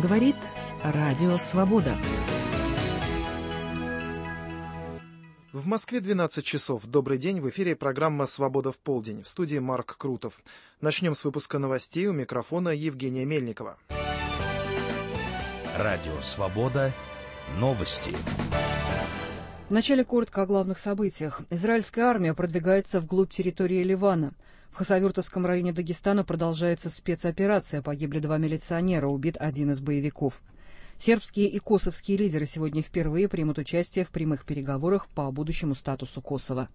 Говорит Радио Свобода. В Москве 12 часов. Добрый день. В эфире программа «Свобода в полдень». В студии Марк Крутов. Начнем с выпуска новостей. У микрофона Евгения Мельникова. Радио «Свобода». Новости. Вначале коротко о главных событиях. Израильская армия продвигается вглубь территории Ливана. В Хасавюртовском районе Дагестана продолжается спецоперация. Погибли 2 милиционера, убит один из боевиков. Сербские и косовские лидеры сегодня впервые примут участие в прямых переговорах по будущему статусу Косово.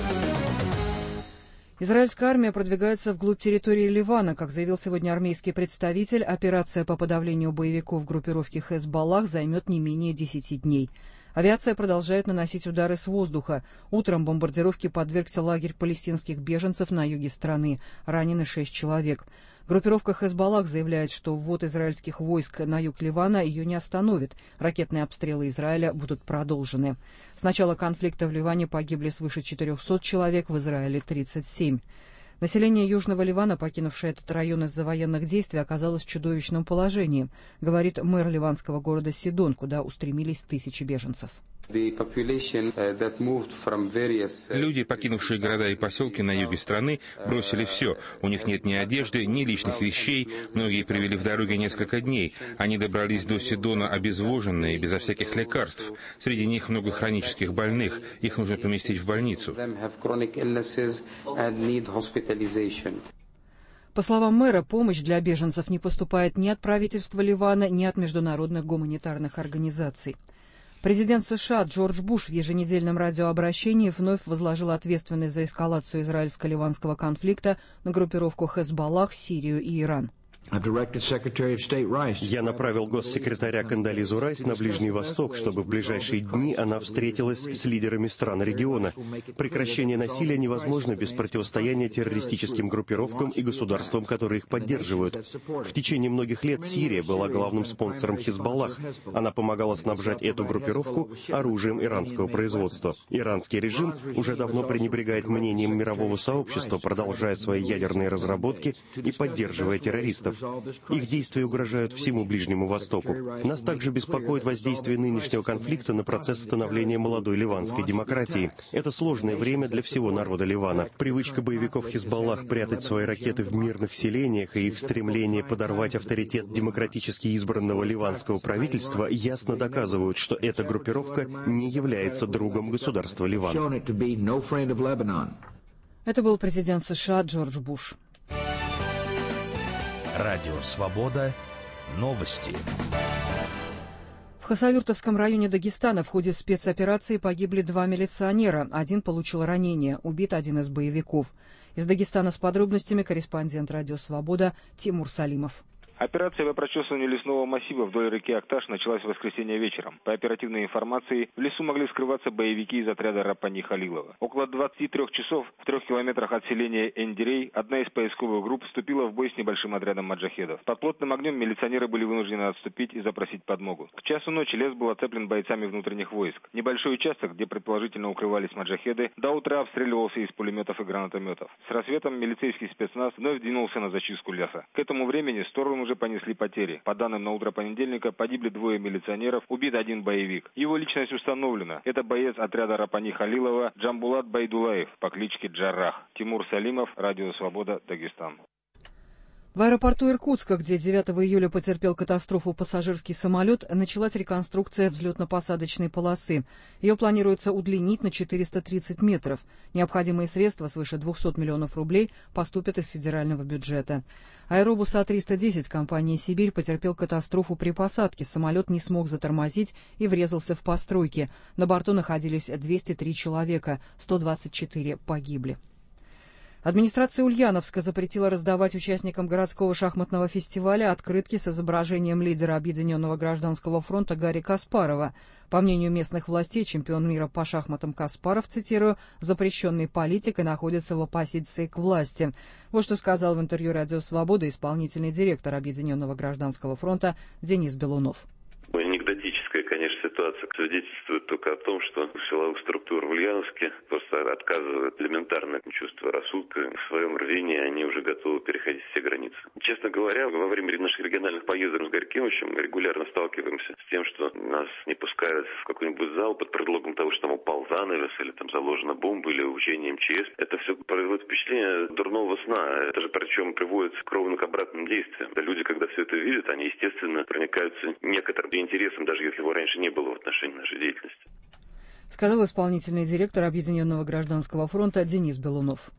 Израильская армия продвигается вглубь территории Ливана. Как заявил сегодня армейский представитель, операция по подавлению боевиков группировки Хезболлах займет не менее 10 дней. Авиация продолжает наносить удары с воздуха. Утром бомбардировке подвергся лагерь палестинских беженцев на юге страны. Ранены 6 человек. Группировка Хезболлах заявляет, что ввод израильских войск на юг Ливана ее не остановит. Ракетные обстрелы Израиля будут продолжены. С начала конфликта в Ливане погибли свыше 400 человек, в Израиле 37. Население Южного Ливана, покинувшее этот район из-за военных действий, оказалось в чудовищном положении, говорит мэр ливанского города Сидон, куда устремились тысячи беженцев. Люди, покинувшие города и поселки на юге страны, бросили все. У них нет ни одежды, ни личных вещей. Многие провели в дороге несколько дней. Они добрались до Сидона обезвоженные, безо всяких лекарств. Среди них много хронических больных. Их нужно поместить в больницу. По словам мэра, помощь для беженцев не поступает ни от правительства Ливана, ни от международных гуманитарных организаций. Президент США Джордж Буш в еженедельном радиообращении вновь возложил ответственность за эскалацию израильско-ливанского конфликта на группировку Хезболлах, Сирию и Иран. Я направил госсекретаря Кондолизу Райс на Ближний Восток, чтобы в ближайшие дни она встретилась с лидерами стран региона. Прекращение насилия невозможно без противостояния террористическим группировкам и государствам, которые их поддерживают. В течение многих лет Сирия была главным спонсором Хезболлах. Она помогала снабжать эту группировку оружием иранского производства. Иранский режим уже давно пренебрегает мнением мирового сообщества, продолжая свои ядерные разработки и поддерживая террористов. Их действия угрожают всему Ближнему Востоку. Нас также беспокоит воздействие нынешнего конфликта на процесс становления молодой ливанской демократии. Это сложное время для всего народа Ливана. Привычка боевиков Хезболлах прятать свои ракеты в мирных селениях и их стремление подорвать авторитет демократически избранного ливанского правительства ясно доказывают, что эта группировка не является другом государства Ливан. Это был президент США Джордж Буш. Радио «Свобода». Новости. В Хасавюртовском районе Дагестана в ходе спецоперации погибли 2 милиционера. Один получил ранение. Убит один из боевиков. Из Дагестана с подробностями корреспондент Радио «Свобода» Тимур Салимов. Операция по прочесыванию лесного массива вдоль реки Акташ началась в воскресенье вечером. По оперативной информации, в лесу могли скрываться боевики из отряда Рапани Халилова. Около 23 часов в 3 километрах от селения Эндерей одна из поисковых групп вступила в бой с небольшим отрядом маджахедов. Под плотным огнем милиционеры были вынуждены отступить и запросить подмогу. К часу ночи лес был оцеплен бойцами внутренних войск. Небольшой участок, где предположительно укрывались маджахеды, до утра обстреливался из пулеметов и гранатометов. С рассветом милицейский спецназ вновь двинулся на зачистку леса. К этому времени стороны уже понесли потери. По данным на утро понедельника, погибли 2 милиционеров, убит 1 боевик. Его личность установлена. Это боец отряда Рапани Халилова Джамбулат Байдулаев по кличке Джаррах. Тимур Салимов, Радио «Свобода», Дагестан. В аэропорту Иркутска, где 9 июля потерпел катастрофу пассажирский самолет, началась реконструкция взлетно-посадочной полосы. Ее планируется удлинить на 430 метров. Необходимые средства, свыше 200 миллионов рублей, поступят из федерального бюджета. Аэробус А-310 компании «Сибирь» потерпел катастрофу при посадке. Самолет не смог затормозить и врезался в постройки. На борту находились 203 человека, 124 погибли. Администрация Ульяновска запретила раздавать участникам городского шахматного фестиваля открытки с изображением лидера Объединенного гражданского фронта Гарри Каспарова. По мнению местных властей, чемпион мира по шахматам Каспаров, цитирую, запрещенный политик и находится в оппозиции к власти. Вот что сказал в интервью «Радио Свобода» исполнительный директор Объединенного гражданского фронта Денис Белунов. Анекдотическая критическая, конечно, ситуация свидетельствует только о том, что силовых структур в Ульяновске просто отказывают элементарное чувство рассудка. В своем рвении они уже готовы переходить все границы. Честно говоря, во время наших региональных поездок с Горькевичем мы регулярно сталкиваемся с тем, что нас не пускают в какой-нибудь зал под предлогом того, что там упал занавес или там заложена бомба или учение МЧС. Это все производит впечатление дурного сна. Это же причем приводит ровно к обратным действиям. Люди, когда все это видят, они, естественно, проникаются некоторым интересом, даже если его раньше не было в отношении нашей деятельности. Сказал исполнительный директор Объединенного гражданского фронта Денис Белунов.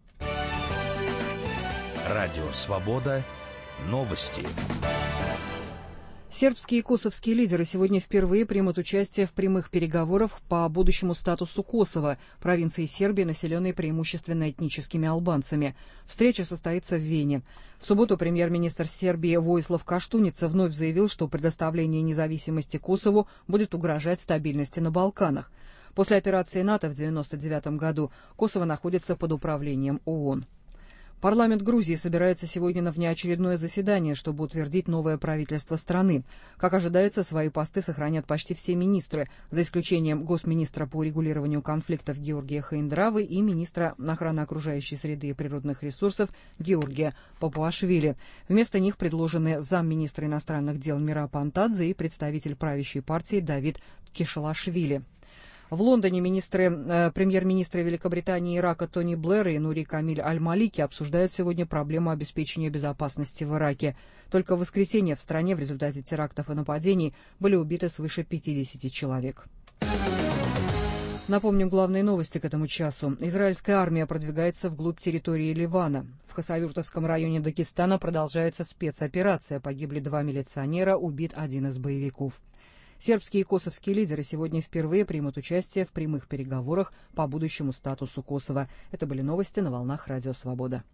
Радио «Свобода». Новости. Сербские и косовские лидеры сегодня впервые примут участие в прямых переговорах по будущему статусу Косово, провинции Сербии, населенной преимущественно этническими албанцами. Встреча состоится в Вене. В субботу премьер-министр Сербии Воислав Каштуница вновь заявил, что предоставление независимости Косову будет угрожать стабильности на Балканах. После операции НАТО в 1999 году Косово находится под управлением ООН. Парламент Грузии собирается сегодня на внеочередное заседание, чтобы утвердить новое правительство страны. Как ожидается, свои посты сохранят почти все министры, за исключением госминистра по урегулированию конфликтов Георгия Хаиндравы и министра охраны окружающей среды и природных ресурсов Георгия Папуашвили. Вместо них предложены замминистра иностранных дел Мира Пантадзе и представитель правящей партии Давид Кишалашвили. В Лондоне премьер-министры Великобритании и Ирака Тони Блэр и Нури Камиль Аль-Малики обсуждают сегодня проблему обеспечения безопасности в Ираке. Только в воскресенье в стране в результате терактов и нападений были убиты свыше 50 человек. Напомним главные новости к этому часу. Израильская армия продвигается вглубь территории Ливана. В Хасавюртовском районе Дагестана продолжается спецоперация. Погибли 2 милиционера, убит один из боевиков. Сербские и косовские лидеры сегодня впервые примут участие в прямых переговорах по будущему статусу Косово. Это были новости на волнах Радио Свобода.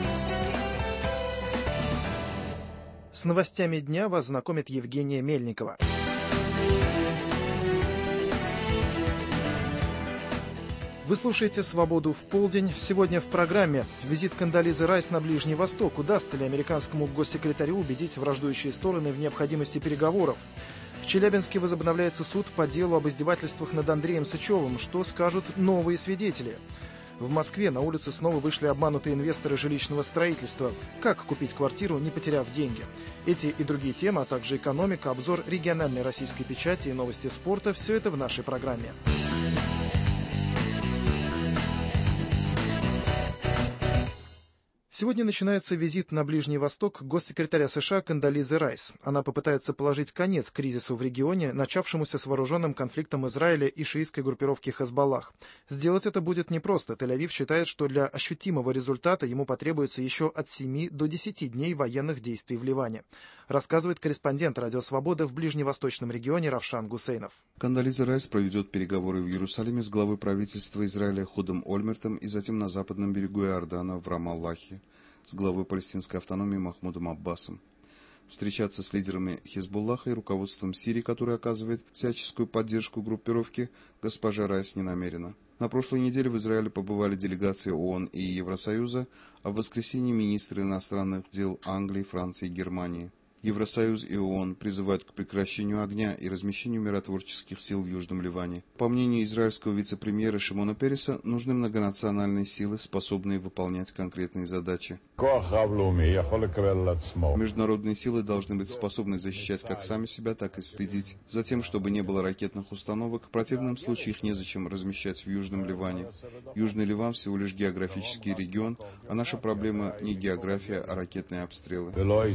С новостями дня вас знакомит Евгения Мельникова. Вы слушаете «Свободу в полдень». Сегодня в программе визит Кондолизы Райс на Ближний Восток. Удастся ли американскому госсекретарю убедить враждующие стороны в необходимости переговоров? В Челябинске возобновляется суд по делу об издевательствах над Андреем Сычевым. Что скажут новые свидетели? В Москве на улицы снова вышли обманутые инвесторы жилищного строительства. Как купить квартиру, не потеряв деньги? Эти и другие темы, а также экономика, обзор региональной российской печати и новости спорта – все это в нашей программе. Сегодня начинается визит на Ближний Восток госсекретаря США Кондолизы Райс. Она попытается положить конец кризису в регионе, начавшемуся с вооруженным конфликтом Израиля и шиитской группировки Хезболлах. Сделать это будет непросто. Тель-Авив считает, что для ощутимого результата ему потребуется еще от 7 до 10 дней военных действий в Ливане. Рассказывает корреспондент Радио Свобода в ближневосточном регионе Равшан Гусейнов. Кондолиза Райс проведет переговоры в Иерусалиме с главой правительства Израиля Ходом Ольмертом и затем на западном берегу Иордана в Рамаллахе с главой палестинской автономии Махмудом Аббасом. Встречаться с лидерами Хизбуллаха и руководством Сирии, которое оказывает всяческую поддержку группировке, госпожа Райс не намерена. На прошлой неделе в Израиле побывали делегации ООН и Евросоюза, а в воскресенье министры иностранных дел Англии, Франции и Германии. Евросоюз и ООН призывают к прекращению огня и размещению миротворческих сил в Южном Ливане. По мнению израильского вице-премьера Шимона Переса, нужны многонациональные силы, способные выполнять конкретные задачи. Международные силы должны быть способны защищать как сами себя, так и следить за тем, чтобы не было ракетных установок. В противном случае их незачем размещать в Южном Ливане. Южный Ливан всего лишь географический регион, а наша проблема не география, а ракетные обстрелы.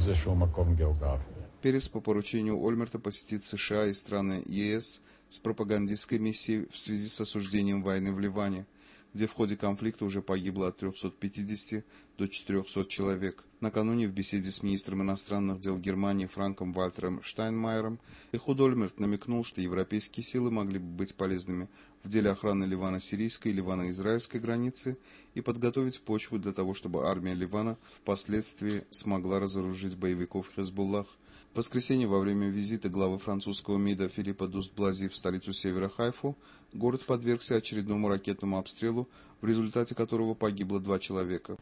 Перес по поручению Ольмерта посетит США и страны ЕС с пропагандистской миссией в связи с осуждением войны в Ливане, где в ходе конфликта уже погибло от 350 до 400 человек. Накануне в беседе с министром иностранных дел Германии Франком Вальтером Штайнмайером Эхуд Ольмерт намекнул, что европейские силы могли бы быть полезными в деле охраны Ливано-сирийской и Ливано-израильской границы и подготовить почву для того, чтобы армия Ливана впоследствии смогла разоружить боевиков Хезболлах, В воскресенье во время визита главы французского МИДа Филиппа Дустблази в столицу севера Хайфу город подвергся очередному ракетному обстрелу, в результате которого погибло 2 человека.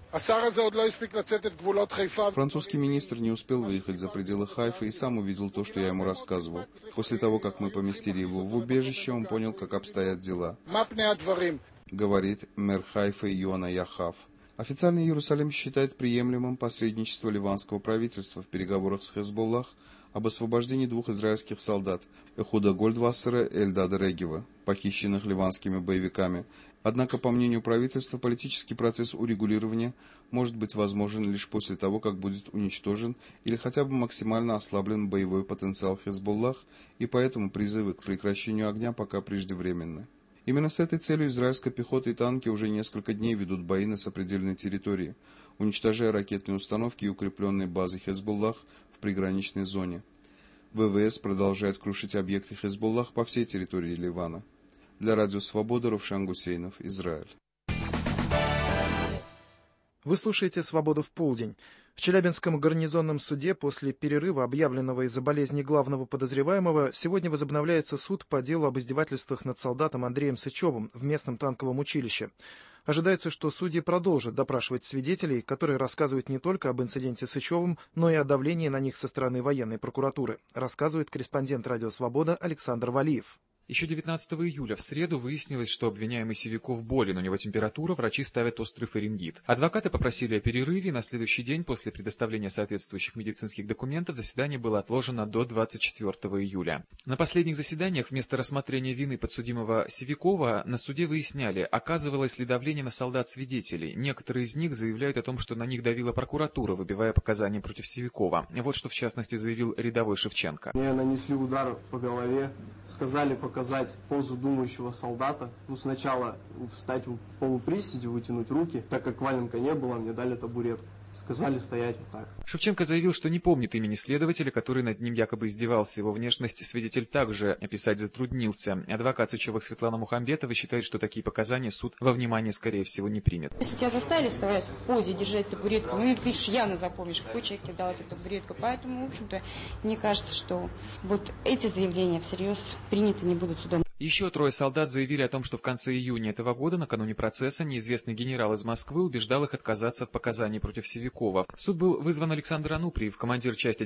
Французский министр не успел выехать за пределы Хайфы и сам увидел то, что я ему рассказывал. После того, как мы поместили его в убежище, он понял, как обстоят дела, говорит мэр Хайфы Йона Яхав. Официальный Иерусалим считает приемлемым посредничество ливанского правительства в переговорах с Хезболлах об освобождении 2 израильских солдат Эхуда Гольдвассера и Эльдада Регева, похищенных ливанскими боевиками. Однако, по мнению правительства, политический процесс урегулирования может быть возможен лишь после того, как будет уничтожен или хотя бы максимально ослаблен боевой потенциал Хезболлах, и поэтому призывы к прекращению огня пока преждевременны. Именно с этой целью израильская пехота и танки уже несколько дней ведут бои на сопредельной территории, уничтожая ракетные установки и укрепленные базы Хезболлах в приграничной зоне. ВВС продолжает крушить объекты Хезболлах по всей территории Ливана. Для Радио Свобода Равшан Гусейнов, Израиль. Вы слушаете «Свободу в полдень». В Челябинском гарнизонном суде после перерыва, объявленного из-за болезни главного подозреваемого, сегодня возобновляется суд по делу об издевательствах над солдатом Андреем Сычевым в местном танковом училище. Ожидается, что судьи продолжат допрашивать свидетелей, которые рассказывают не только об инциденте с Сычевым, но и о давлении на них со стороны военной прокуратуры, рассказывает корреспондент «Радио Свобода» Александр Валиев. Еще 19 июля в среду выяснилось, что обвиняемый Сивяков болен, у него температура, врачи ставят острый фарингит. Адвокаты попросили о перерыве, на следующий день после предоставления соответствующих медицинских документов заседание было отложено до 24 июля. На последних заседаниях вместо рассмотрения вины подсудимого Сивякова на суде выясняли, оказывалось ли давление на солдат свидетелей. Некоторые из них заявляют о том, что на них давила прокуратура, выбивая показания против Сивякова. Вот что в частности заявил рядовой Шевченко. Мне нанесли удар по голове, сказали показать позу думающего солдата. Сначала встать в полуприседе, вытянуть руки. Так как валенка не было, мне дали табуретку. Сказали стоять вот так. Шевченко заявил, что не помнит имени следователя, который над ним якобы издевался. Его внешность свидетель также описать затруднился. Адвокат Сычевых Светлана Мухамбетова считает, что такие показания суд во внимание, скорее всего, не примет. Если тебя заставили стоять в позе, держать табуретку, ты же явно запомнишь, какой человек тебе дал эту табуретку. Поэтому, в общем-то, мне кажется, что вот эти заявления всерьез приняты не будут судом. Еще 3 солдат заявили о том, что в конце июня этого года, накануне процесса, неизвестный генерал из Москвы убеждал их отказаться от показаний против Сивякова. В суд был вызван Александр Ануприев, командир части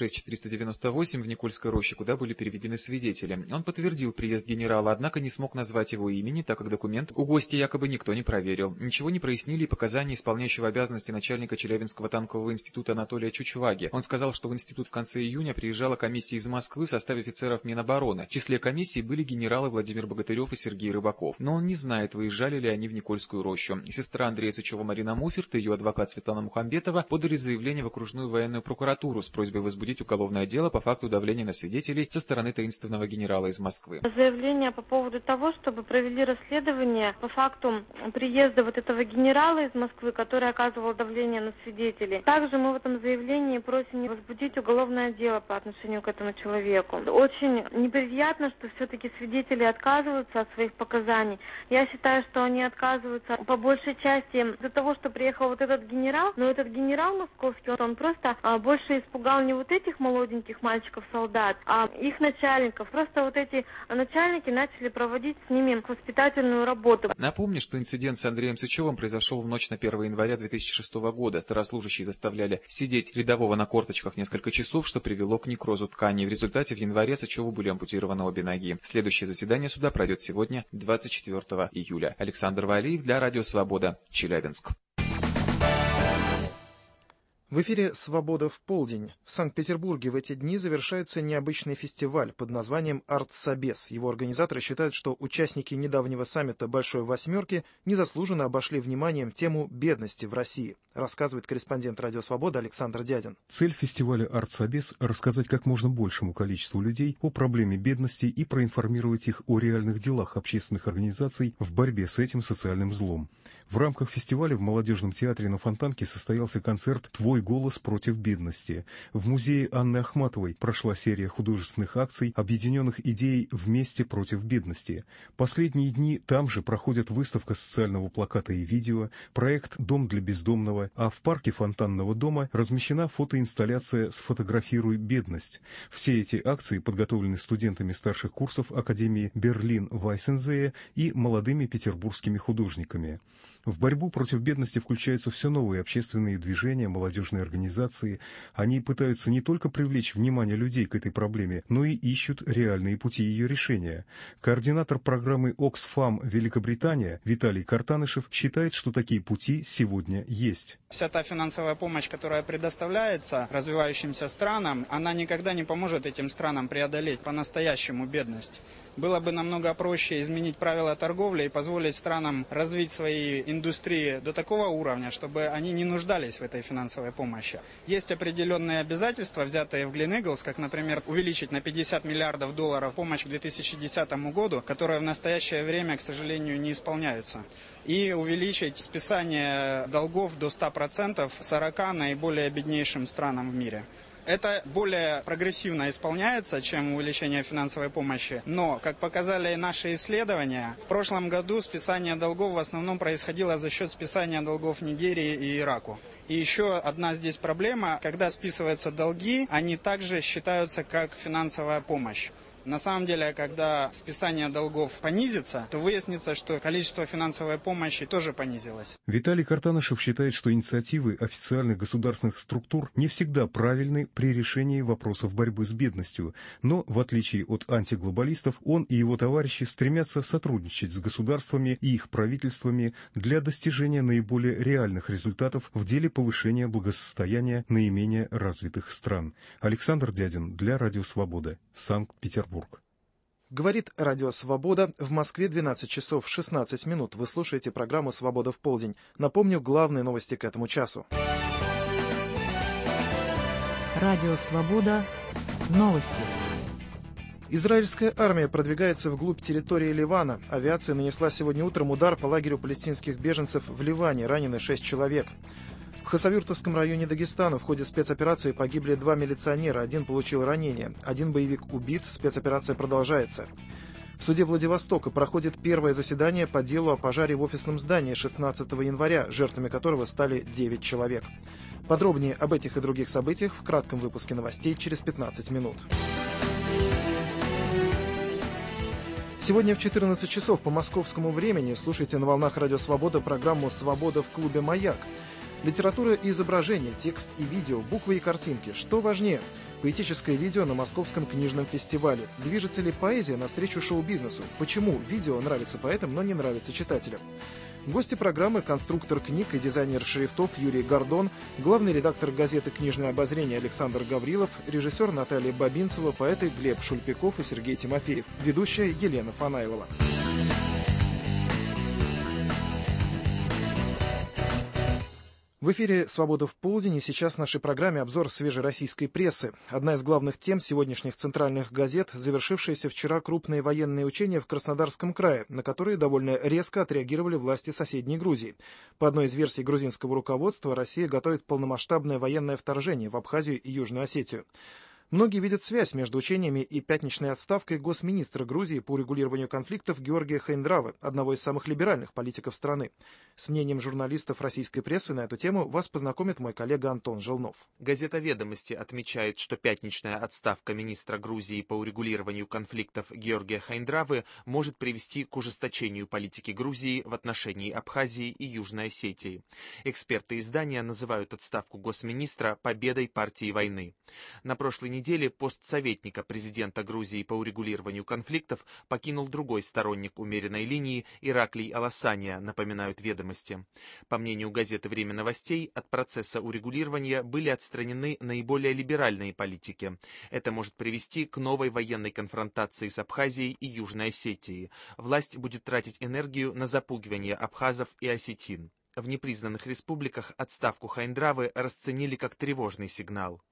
96-498 в Никольской роще, куда были переведены свидетели. Он подтвердил приезд генерала, однако не смог назвать его имени, так как документ у гостя якобы никто не проверил. Ничего не прояснили и показания исполняющего обязанности начальника Челябинского танкового института Анатолия Чучваги. Он сказал, что в институт в конце июня приезжала комиссия из Москвы в составе офицеров Минобороны. В числе комиссии были генералы Владимир Богатырев и Сергей Рыбаков. Но он не знает, выезжали ли они в Никольскую рощу. Сестра Андрея Сычева Марина Муферт и ее адвокат Светлана Мухамбетова подали заявление в окружную военную прокуратуру с просьбой возбудить уголовное дело по факту давления на свидетелей со стороны таинственного генерала из Москвы. Заявление по поводу того, чтобы провели расследование по факту приезда вот этого генерала из Москвы, который оказывал давление на свидетелей. Также мы в этом заявлении просим возбудить уголовное дело по отношению к этому человеку. Очень неприятно, что все-таки свидетели отказываются от своих показаний. Я считаю, что они отказываются по большей части из-за того, что приехал вот этот генерал, но этот генерал московский, он просто больше испугал не вот этих молоденьких мальчиков-солдат, а их начальников. Просто вот эти начальники начали проводить с ними воспитательную работу. Напомню, что инцидент с Андреем Сычевым произошел в ночь на 1 января 2006 года. Старослужащие заставляли сидеть рядового на корточках несколько часов, что привело к некрозу тканей. В результате в январе Сычеву были ампутированы обе ноги. Следующее заседание суда пройдет сегодня, 24 июля. Александр Валиев для Радио Свобода, Челябинск. В эфире «Свобода в полдень». В Санкт-Петербурге в эти дни завершается необычный фестиваль под названием «Артсобес». Его организаторы считают, что участники недавнего саммита «Большой восьмерки» незаслуженно обошли вниманием тему бедности в России, рассказывает корреспондент «Радио Свобода» Александр Дядин. Цель фестиваля «Артсобес» — рассказать как можно большему количеству людей о проблеме бедности и проинформировать их о реальных делах общественных организаций в борьбе с этим социальным злом. В рамках фестиваля в молодежном театре на Фонтанке состоялся концерт «Твой голос против бедности». В музее Анны Ахматовой прошла серия художественных акций, объединенных идеей «Вместе против бедности». Последние дни там же проходит выставка социального плаката и видео, проект «Дом для бездомного», а в парке Фонтанного дома размещена фотоинсталляция «Сфотографируй бедность». Все эти акции подготовлены студентами старших курсов Академии Берлин-Вайсензее и молодыми петербургскими художниками. В борьбу против бедности включаются все новые общественные движения, молодежные организации. Они пытаются не только привлечь внимание людей к этой проблеме, но и ищут реальные пути ее решения. Координатор программы Oxfam Великобритания Виталий Картанышев считает, что такие пути сегодня есть. Вся та финансовая помощь, которая предоставляется развивающимся странам, она никогда не поможет этим странам преодолеть по-настоящему бедность. Было бы намного проще изменить правила торговли и позволить странам развить свои индустрии до такого уровня, чтобы они не нуждались в этой финансовой помощи. Есть определенные обязательства, взятые в Gleneagles, как, например, увеличить на $50 миллиардов помощь к 2010 году, которые в настоящее время, к сожалению, не исполняются. И увеличить списание долгов до 100% 40 наиболее беднейшим странам в мире. Это более прогрессивно исполняется, чем увеличение финансовой помощи. Но, как показали наши исследования, в прошлом году списание долгов в основном происходило за счет списания долгов Нигерии и Ираку. И еще одна здесь проблема, когда списываются долги, они также считаются как финансовая помощь. На самом деле, когда списание долгов понизится, то выяснится, что количество финансовой помощи тоже понизилось. Виталий Картанышев считает, что инициативы официальных государственных структур не всегда правильны при решении вопросов борьбы с бедностью, но, в отличие от антиглобалистов, он и его товарищи стремятся сотрудничать с государствами и их правительствами для достижения наиболее реальных результатов в деле повышения благосостояния наименее развитых стран. Александр Дядин для Радио Свобода, Санкт-Петербург. Говорит Радио Свобода. В Москве 12 часов 16 минут. Вы слушаете программу «Свобода в полдень». Напомню, главные новости к этому часу. Радио Свобода. Новости. Израильская армия продвигается вглубь территории Ливана. Авиация нанесла сегодня утром удар по лагерю палестинских беженцев в Ливане. Ранены 6 человек. В Хасавюртовском районе Дагестана в ходе спецоперации погибли 2 милиционера, 1 получил ранение, 1 боевик убит, спецоперация продолжается. В суде Владивостока проходит первое заседание по делу о пожаре в офисном здании 16 января, жертвами которого стали 9 человек. Подробнее об этих и других событиях в кратком выпуске новостей через 15 минут. Сегодня в 14 часов по московскому времени слушайте на волнах Радио Свобода программу «Свобода в клубе «Маяк». Литература и изображение, текст и видео, буквы и картинки. Что важнее? Поэтическое видео на Московском книжном фестивале. Движется ли поэзия навстречу шоу-бизнесу? Почему видео нравится поэтам, но не нравится читателям? Гости программы – конструктор книг и дизайнер шрифтов Юрий Гордон, главный редактор газеты «Книжное обозрение» Александр Гаврилов, режиссер Наталья Бабинцева, поэты Глеб Шульпиков и Сергей Тимофеев, ведущая Елена Фанайлова. В эфире «Свобода в полдень», и сейчас в нашей программе обзор свежей российской прессы. Одна из главных тем сегодняшних центральных газет – завершившиеся вчера крупные военные учения в Краснодарском крае, на которые довольно резко отреагировали власти соседней Грузии. По одной из версий грузинского руководства, Россия готовит полномасштабное военное вторжение в Абхазию и Южную Осетию. Многие видят связь между учениями и пятничной отставкой госминистра Грузии по урегулированию конфликтов Георгия Хайндравы, одного из самых либеральных политиков страны. С мнением журналистов российской прессы на эту тему вас познакомит мой коллега Антон Желнов. Газета «Ведомости» отмечает, что пятничная отставка министра Грузии по урегулированию конфликтов Георгия Хайндравы может привести к ужесточению политики Грузии в отношении Абхазии и Южной Осетии. Эксперты издания называют отставку госминистра победой партии войны. На прошлой неделе пост советника президента Грузии по урегулированию конфликтов покинул другой сторонник умеренной линии Ираклий Аласания, напоминают «Ведомости». По мнению газеты «Время новостей», от процесса урегулирования были отстранены наиболее либеральные политики. Это может привести к новой военной конфронтации с Абхазией и Южной Осетией. Власть будет тратить энергию на запугивание абхазов и осетин. В непризнанных республиках отставку Хайндравы расценили как тревожный сигнал.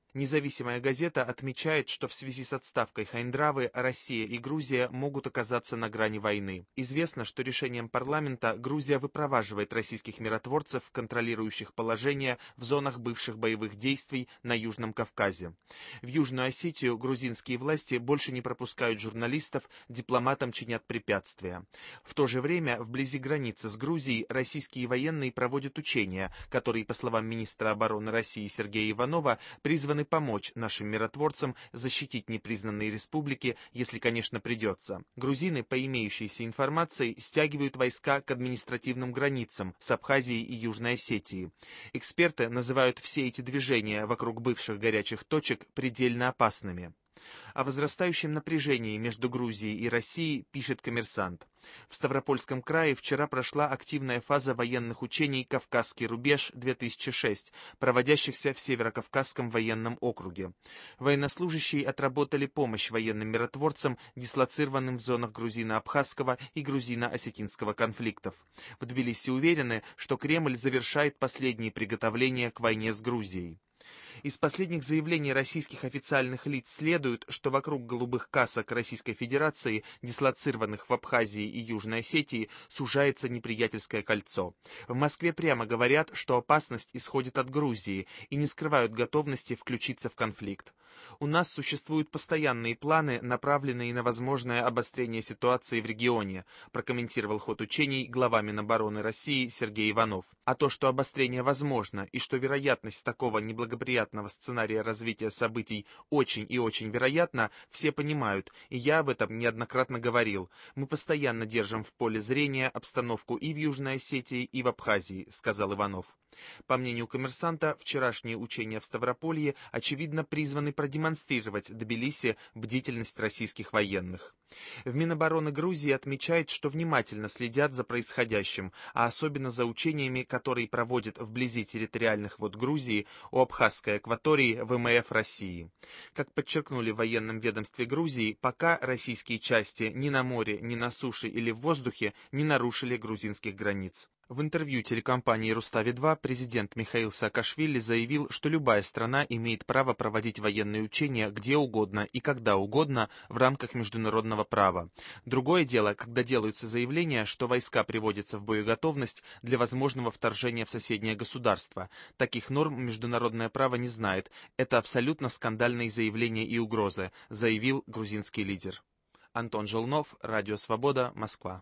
Независимая газета отмечает, что в связи с отставкой Хайндравы Россия и Грузия могут оказаться на грани войны. Известно, что решением парламента Грузия выпроваживает российских миротворцев, контролирующих положение в зонах бывших боевых действий на Южном Кавказе. В Южную Осетию грузинские власти больше не пропускают журналистов, дипломатам чинят препятствия. В то же время, вблизи границы с Грузией российские военные проводят учения, которые, по словам министра обороны России Сергея Иванова, призваны помочь нашим миротворцам защитить непризнанные республики, если, конечно, придется. Грузины, по имеющейся информации, стягивают войска к административным границам с Абхазией и Южной Осетией. Эксперты называют все эти движения вокруг бывших горячих точек предельно опасными. О возрастающем напряжении между Грузией и Россией пишет «Коммерсант». В Ставропольском крае вчера прошла активная фаза военных учений «Кавказский рубеж-2006», проводящихся в Северокавказском военном округе. Военнослужащие отработали помощь военным миротворцам, дислоцированным в зонах грузино-абхазского и грузино-осетинского конфликтов. В Тбилиси уверены, что Кремль завершает последние приготовления к войне с Грузией. Из последних заявлений российских официальных лиц следует, что вокруг голубых касок Российской Федерации, дислоцированных в Абхазии и Южной Осетии, сужается неприятельское кольцо. В Москве прямо говорят, что опасность исходит от Грузии и не скрывают готовности включиться в конфликт. У нас существуют постоянные планы, направленные на возможное обострение ситуации в регионе, прокомментировал ход учений глава Минобороны России Сергей Иванов. А то, что обострение возможно и что вероятность такого неблагоприятного сценария развития событий очень и очень вероятна, все понимают, и я об этом неоднократно говорил. Мы постоянно держим в поле зрения обстановку и в Южной Осетии, и в Абхазии, сказал Иванов. По мнению «Коммерсанта», вчерашние учения в Ставрополье, очевидно, призваны продемонстрировать Тбилиси бдительность российских военных. В Минобороны Грузии отмечают, что внимательно следят за происходящим, а особенно за учениями, которые проводят вблизи территориальных вод Грузии у Абхазской акватории ВМФ России. Как подчеркнули в военном ведомстве Грузии, пока российские части ни на море, ни на суше или в воздухе не нарушили грузинских границ. В интервью телекомпании «Рустави-2» президент Михаил Саакашвили заявил, что любая страна имеет право проводить военные учения где угодно и когда угодно в рамках международного права. Другое дело, когда делаются заявления, что войска приводятся в боеготовность для возможного вторжения в соседнее государство. Таких норм международное право не знает. Это абсолютно скандальные заявления и угрозы, заявил грузинский лидер. Антон Желнов, Радио Свобода, Москва.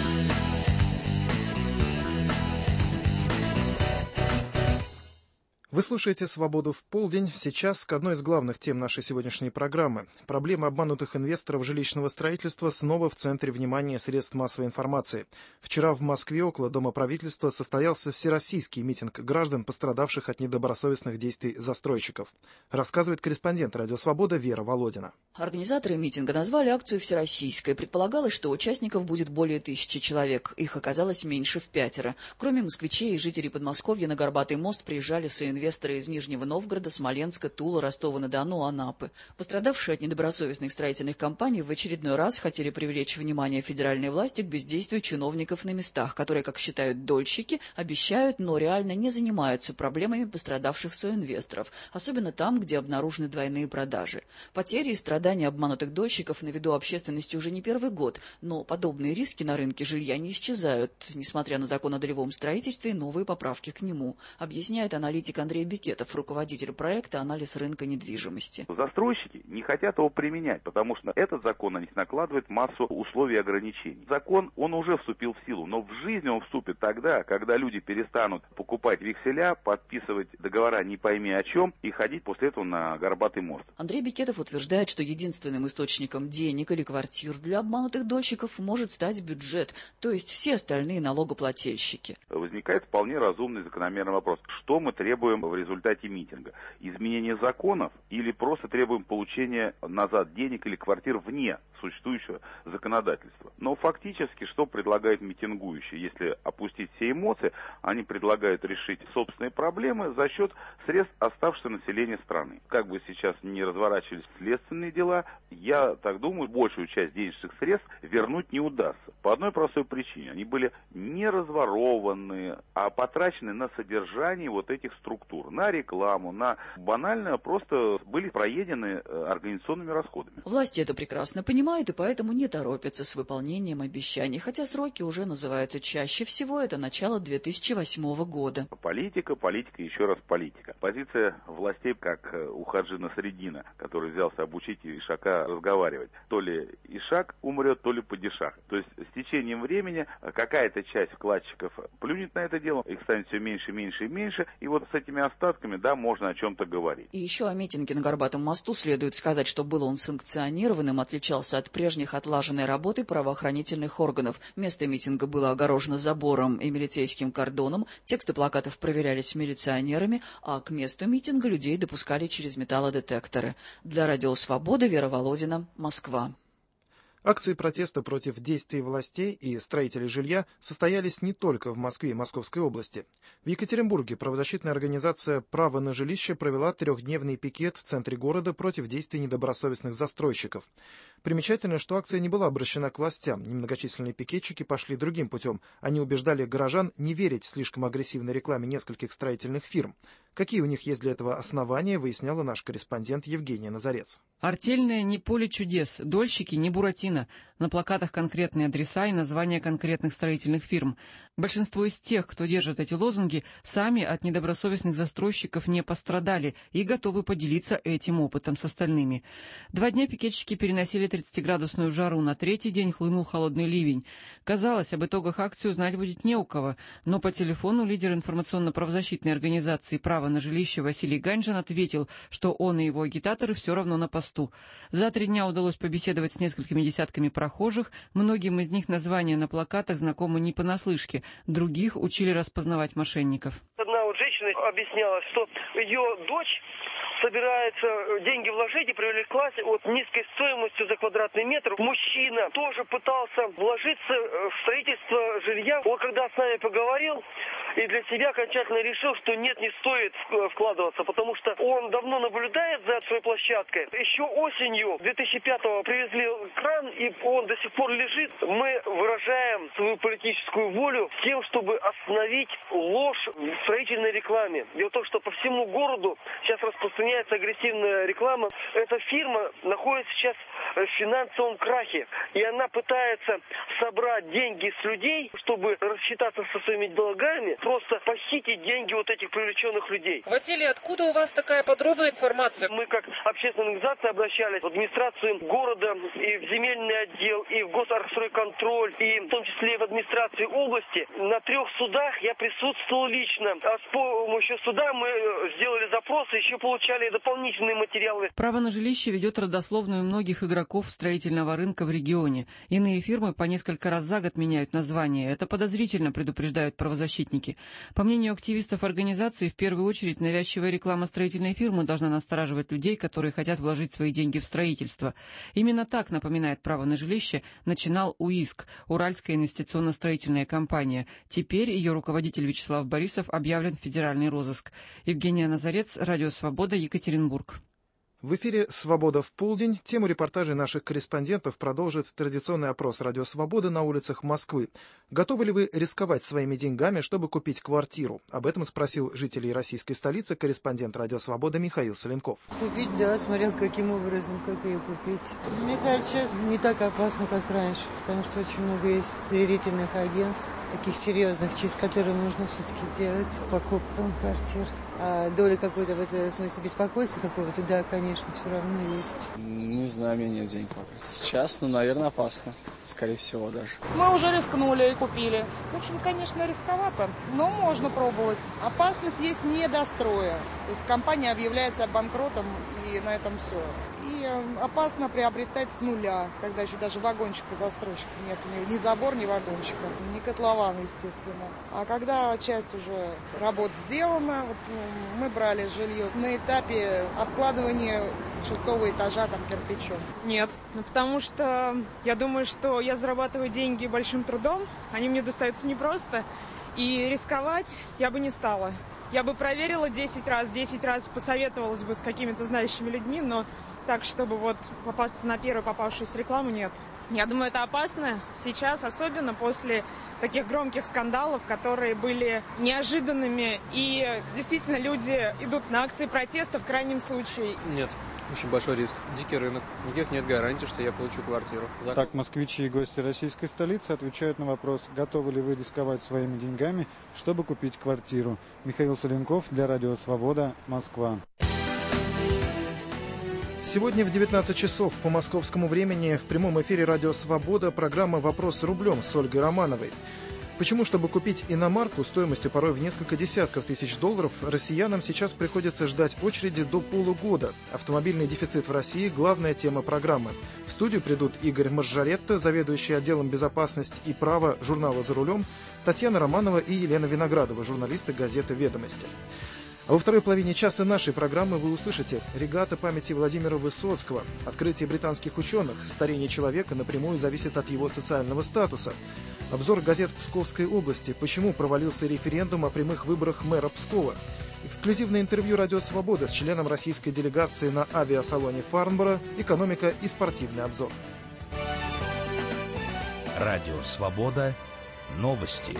Вы слушаете «Свободу в полдень». Сейчас к одной из главных тем нашей сегодняшней программы. Проблема обманутых инвесторов жилищного строительства снова в центре внимания средств массовой информации. Вчера в Москве около Дома правительства состоялся всероссийский митинг граждан, пострадавших от недобросовестных действий застройщиков. Рассказывает корреспондент «Радио Свобода» Вера Володина. Организаторы митинга назвали акцию всероссийской. Предполагалось, что участников будет более 1000 человек. Их оказалось меньше в 5. Кроме москвичей и жителей Подмосковья на Горбатый мост приезжали соинвесторы из Нижнего Новгорода, Смоленска, Тулы, Ростова-на-Дону, Анапы. Пострадавшие от недобросовестных строительных компаний в очередной раз хотели привлечь внимание федеральной власти к бездействию чиновников на местах, которые, как считают дольщики, обещают, но реально не занимаются проблемами пострадавших соинвесторов, особенно там, где обнаружены двойные продажи. Потери и страдания обманутых дольщиков на виду общественности уже не первый год, но подобные риски на рынке жилья не исчезают, несмотря на закон о долевом строительстве и новые поправки к нему, объясняет аналитик Андрей Бекетов, руководитель проекта «Анализ рынка недвижимости». Застройщики не хотят его применять, потому что этот закон на них накладывает массу условий и ограничений. Закон, он уже вступил в силу, но в жизнь он вступит тогда, когда люди перестанут покупать векселя, подписывать договора не пойми о чем и ходить после этого на Горбатый мост. Андрей Бекетов утверждает, что единственным источником денег или квартир для обманутых дольщиков может стать бюджет, то есть все остальные налогоплательщики. Возникает вполне разумный закономерный вопрос. Что мы требуем в результате митинга? Изменение законов или просто требуем получения назад денег или квартир вне существующего законодательства? Но фактически, что предлагают митингующие? Если опустить все эмоции, они предлагают решить собственные проблемы за счет средств оставшегося населения страны. Как бы сейчас не разворачивались следственные дела, я так думаю, большую часть денежных средств вернуть не удастся. По одной простой причине. Они были не разворованы, а потрачены на содержание вот этих структур, на рекламу, на банально просто были проедены организационными расходами. Власти это прекрасно понимают и поэтому не торопятся с выполнением обещаний, хотя сроки уже называются чаще всего, это начало 2008 года. Политика, еще раз политика. Позиция властей, как у Хаджи Насреддина, который взялся обучить Ишака разговаривать. То ли Ишак умрет, то ли падишах. То есть с течением времени какая-то часть вкладчиков плюнет на это дело, их станет все меньше, меньше и меньше, и вот с этими остатками, да, можно о чем-то говорить. И еще о митинге на Горбатом мосту следует сказать, что был он санкционированным, отличался от прежних отлаженной работы правоохранительных органов. Место митинга было огорожено забором и милицейским кордоном, тексты плакатов проверялись милиционерами, а к месту митинга людей допускали через металлодетекторы. Для Радио Свобода, Вера Володина, Москва. Акции протеста против действий властей и строителей жилья состоялись не только в Москве и Московской области. В Екатеринбурге правозащитная организация «Право на жилище» провела 3-дневный пикет в центре города против действий недобросовестных застройщиков. Примечательно, что акция не была обращена к властям. Немногочисленные пикетчики пошли другим путем. Они убеждали горожан не верить слишком агрессивной рекламе нескольких строительных фирм. Какие у них есть для этого основания, выясняла наш корреспондент Евгения Назарец. Артельное не поле чудес, дольщики не Буратино. На плакатах конкретные адреса и названия конкретных строительных фирм. Большинство из тех, кто держит эти лозунги, сами от недобросовестных застройщиков не пострадали и готовы поделиться этим опытом с остальными. 2 дня пикетчики переносили 30-градусную жару, на 3-й день хлынул холодный ливень. Казалось, об итогах акции узнать будет не у кого, но по телефону лидер информационно-правозащитной организации «Право на жилище» Василий Ганьжин ответил, что он и его агитаторы все равно на посту. За 3 дня удалось побеседовать с несколькими десятками прохожих, многим из них названия на плакатах знакомы не понаслышке, других учили распознавать мошенников. Одна вот женщина объясняла, что ее дочь собирается деньги вложить и привлеклась от низкой стоимостью за квадратный метр. Мужчина тоже пытался вложиться в строительство жилья. Он когда с нами поговорил и для себя окончательно решил, что нет, не стоит вкладываться, потому что он давно наблюдает за своей площадкой. Еще осенью 2005-го привезли кран, и он до сих пор лежит. Мы выражаем свою политическую волю тем, чтобы остановить ложь в строительной рекламе. Дело в том, что по всему городу сейчас распространяется агрессивная реклама. Эта фирма находится сейчас в финансовом крахе, и она пытается собрать деньги с людей, чтобы рассчитаться со своими долгами, просто похитить деньги вот этих привлеченных людей. Василий, откуда у вас такая подробная информация? Мы как общественная организация обращались в администрацию города, и в земельный отдел, и в госархстройконтроль, и в том числе и в администрации области. На 3 судах я присутствовал лично, а с помощью суда мы сделали запросы, еще получали дополнительные материалы. «Право на жилище» ведет родословную многих игроков строительного рынка в регионе. Иные фирмы по несколько раз за год меняют название. Это подозрительно, предупреждают правозащитники. По мнению активистов организации, в первую очередь навязчивая реклама строительной фирмы должна настораживать людей, которые хотят вложить свои деньги в строительство. Именно так, напоминает «Право на жилище», начинал УИСК, Уральская инвестиционно-строительная компания. Теперь ее руководитель Вячеслав Борисов объявлен в федеральный розыск. Евгения Назарец, Радио Свобода, Екатеринбург. В эфире «Свобода в полдень». Тему репортажей наших корреспондентов продолжит традиционный опрос «Радио Свобода» на улицах Москвы. Готовы ли вы рисковать своими деньгами, чтобы купить квартиру? Об этом спросил жителей российской столицы корреспондент «Радио Свобода» Михаил Соленков. Купить, да, смотря каким образом, как ее купить. Мне кажется, сейчас не так опасно, как раньше, потому что очень много есть доверительных агентств, таких серьезных, через которые нужно все-таки делать покупку квартир. А доля какой-то в этом смысле беспокойства какого-то, да, конечно, все равно есть. Не знаю, у меня нет денег пока. Сейчас, наверное, опасно. Скорее всего, даже. Мы уже рискнули и купили. В общем, конечно, рисковато, но можно пробовать. Опасность есть недостроя. То есть компания объявляется банкротом, и на этом все. И опасно приобретать с нуля, когда еще даже вагончика застройщика нет. Ни забор, ни вагончика, ни котлован, естественно. А когда часть уже работ сделана, вот, мы брали жилье на этапе обкладывания 6-го этажа там кирпичом. Нет, потому что я думаю, что я зарабатываю деньги большим трудом, они мне достаются непросто, и рисковать я бы не стала. Я бы проверила 10 раз посоветовалась бы с какими-то знающими людьми, но так, чтобы вот попасться на первую попавшуюся рекламу, нет. Я думаю, это опасно сейчас, особенно после таких громких скандалов, которые были неожиданными. И действительно люди идут на акции протеста в крайнем случае. Нет, очень большой риск. Дикий рынок. Никаких нет гарантий, что я получу квартиру. Так москвичи и гости российской столицы отвечают на вопрос, готовы ли вы рисковать своими деньгами, чтобы купить квартиру. Михаил Соленков для Радио Свобода, Москва. Сегодня в 19 часов по московскому времени в прямом эфире «Радио Свобода» программа «Вопрос рублем» с Ольгой Романовой. Почему, чтобы купить иномарку стоимостью порой в несколько десятков тысяч долларов, россиянам сейчас приходится ждать очереди до полугода? Автомобильный дефицит в России – главная тема программы. В студию придут Игорь Маржаретто, заведующий отделом безопасности и права журнала «За рулем», Татьяна Романова и Елена Виноградова, журналисты газеты «Ведомости». А во второй половине часа нашей программы вы услышите регата памяти Владимира Высоцкого. Открытие британских ученых. Старение человека напрямую зависит от его социального статуса. Обзор газет Псковской области. Почему провалился референдум о прямых выборах мэра Пскова. Эксклюзивное интервью «Радио Свобода» с членом российской делегации на авиасалоне Фарнборо. Экономика и спортивный обзор. Радио Свобода. Новости.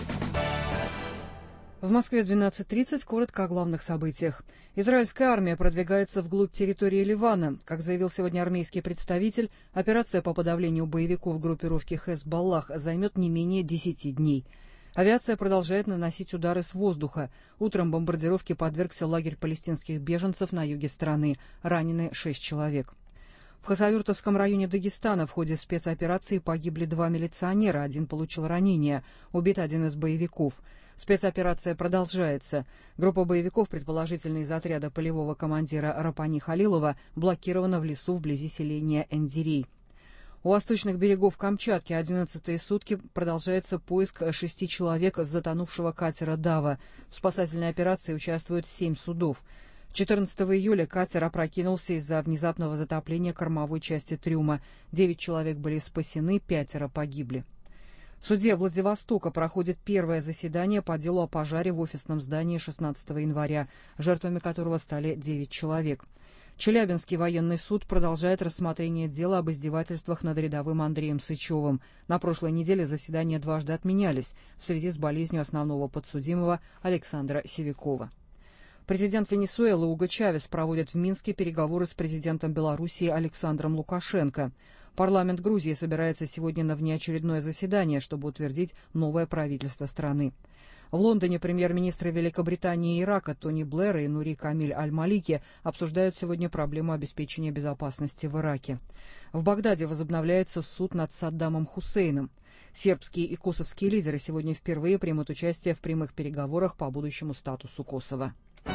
В Москве 12:30. Коротко о главных событиях. Израильская армия продвигается вглубь территории Ливана. Как заявил сегодня армейский представитель, операция по подавлению боевиков группировки Хезболлах займет не менее 10 дней. Авиация продолжает наносить удары с воздуха. Утром бомбардировке подвергся лагерь палестинских беженцев на юге страны. Ранены 6 человек. В Хасавюртовском районе Дагестана в ходе спецоперации погибли 2 милиционера, один получил ранения, убит один из боевиков. Спецоперация продолжается. Группа боевиков, предположительно из отряда полевого командира Рапани Халилова, блокирована в лесу вблизи селения Эндирей. У восточных берегов Камчатки 11-е сутки продолжается поиск 6 человек с затонувшего катера «Дава». В спасательной операции участвуют 7 судов. 14 июля катер опрокинулся из-за внезапного затопления кормовой части трюма. 9 человек были спасены, 5 погибли. В суде Владивостока проходит первое заседание по делу о пожаре в офисном здании 16 января, жертвами которого стали 9 человек. Челябинский военный суд продолжает рассмотрение дела об издевательствах над рядовым Андреем Сычевым. На прошлой неделе заседания дважды отменялись в связи с болезнью основного подсудимого Александра Севякова. Президент Венесуэлы Уго Чавес проводит в Минске переговоры с президентом Белоруссии Александром Лукашенко. Парламент Грузии собирается сегодня на внеочередное заседание, чтобы утвердить новое правительство страны. В Лондоне премьер-министры Великобритании и Ирака Тони Блэр и Нури Камиль Аль-Малики обсуждают сегодня проблему обеспечения безопасности в Ираке. В Багдаде возобновляется суд над Саддамом Хусейном. Сербские и косовские лидеры сегодня впервые примут участие в прямых переговорах по будущему статусу Косово.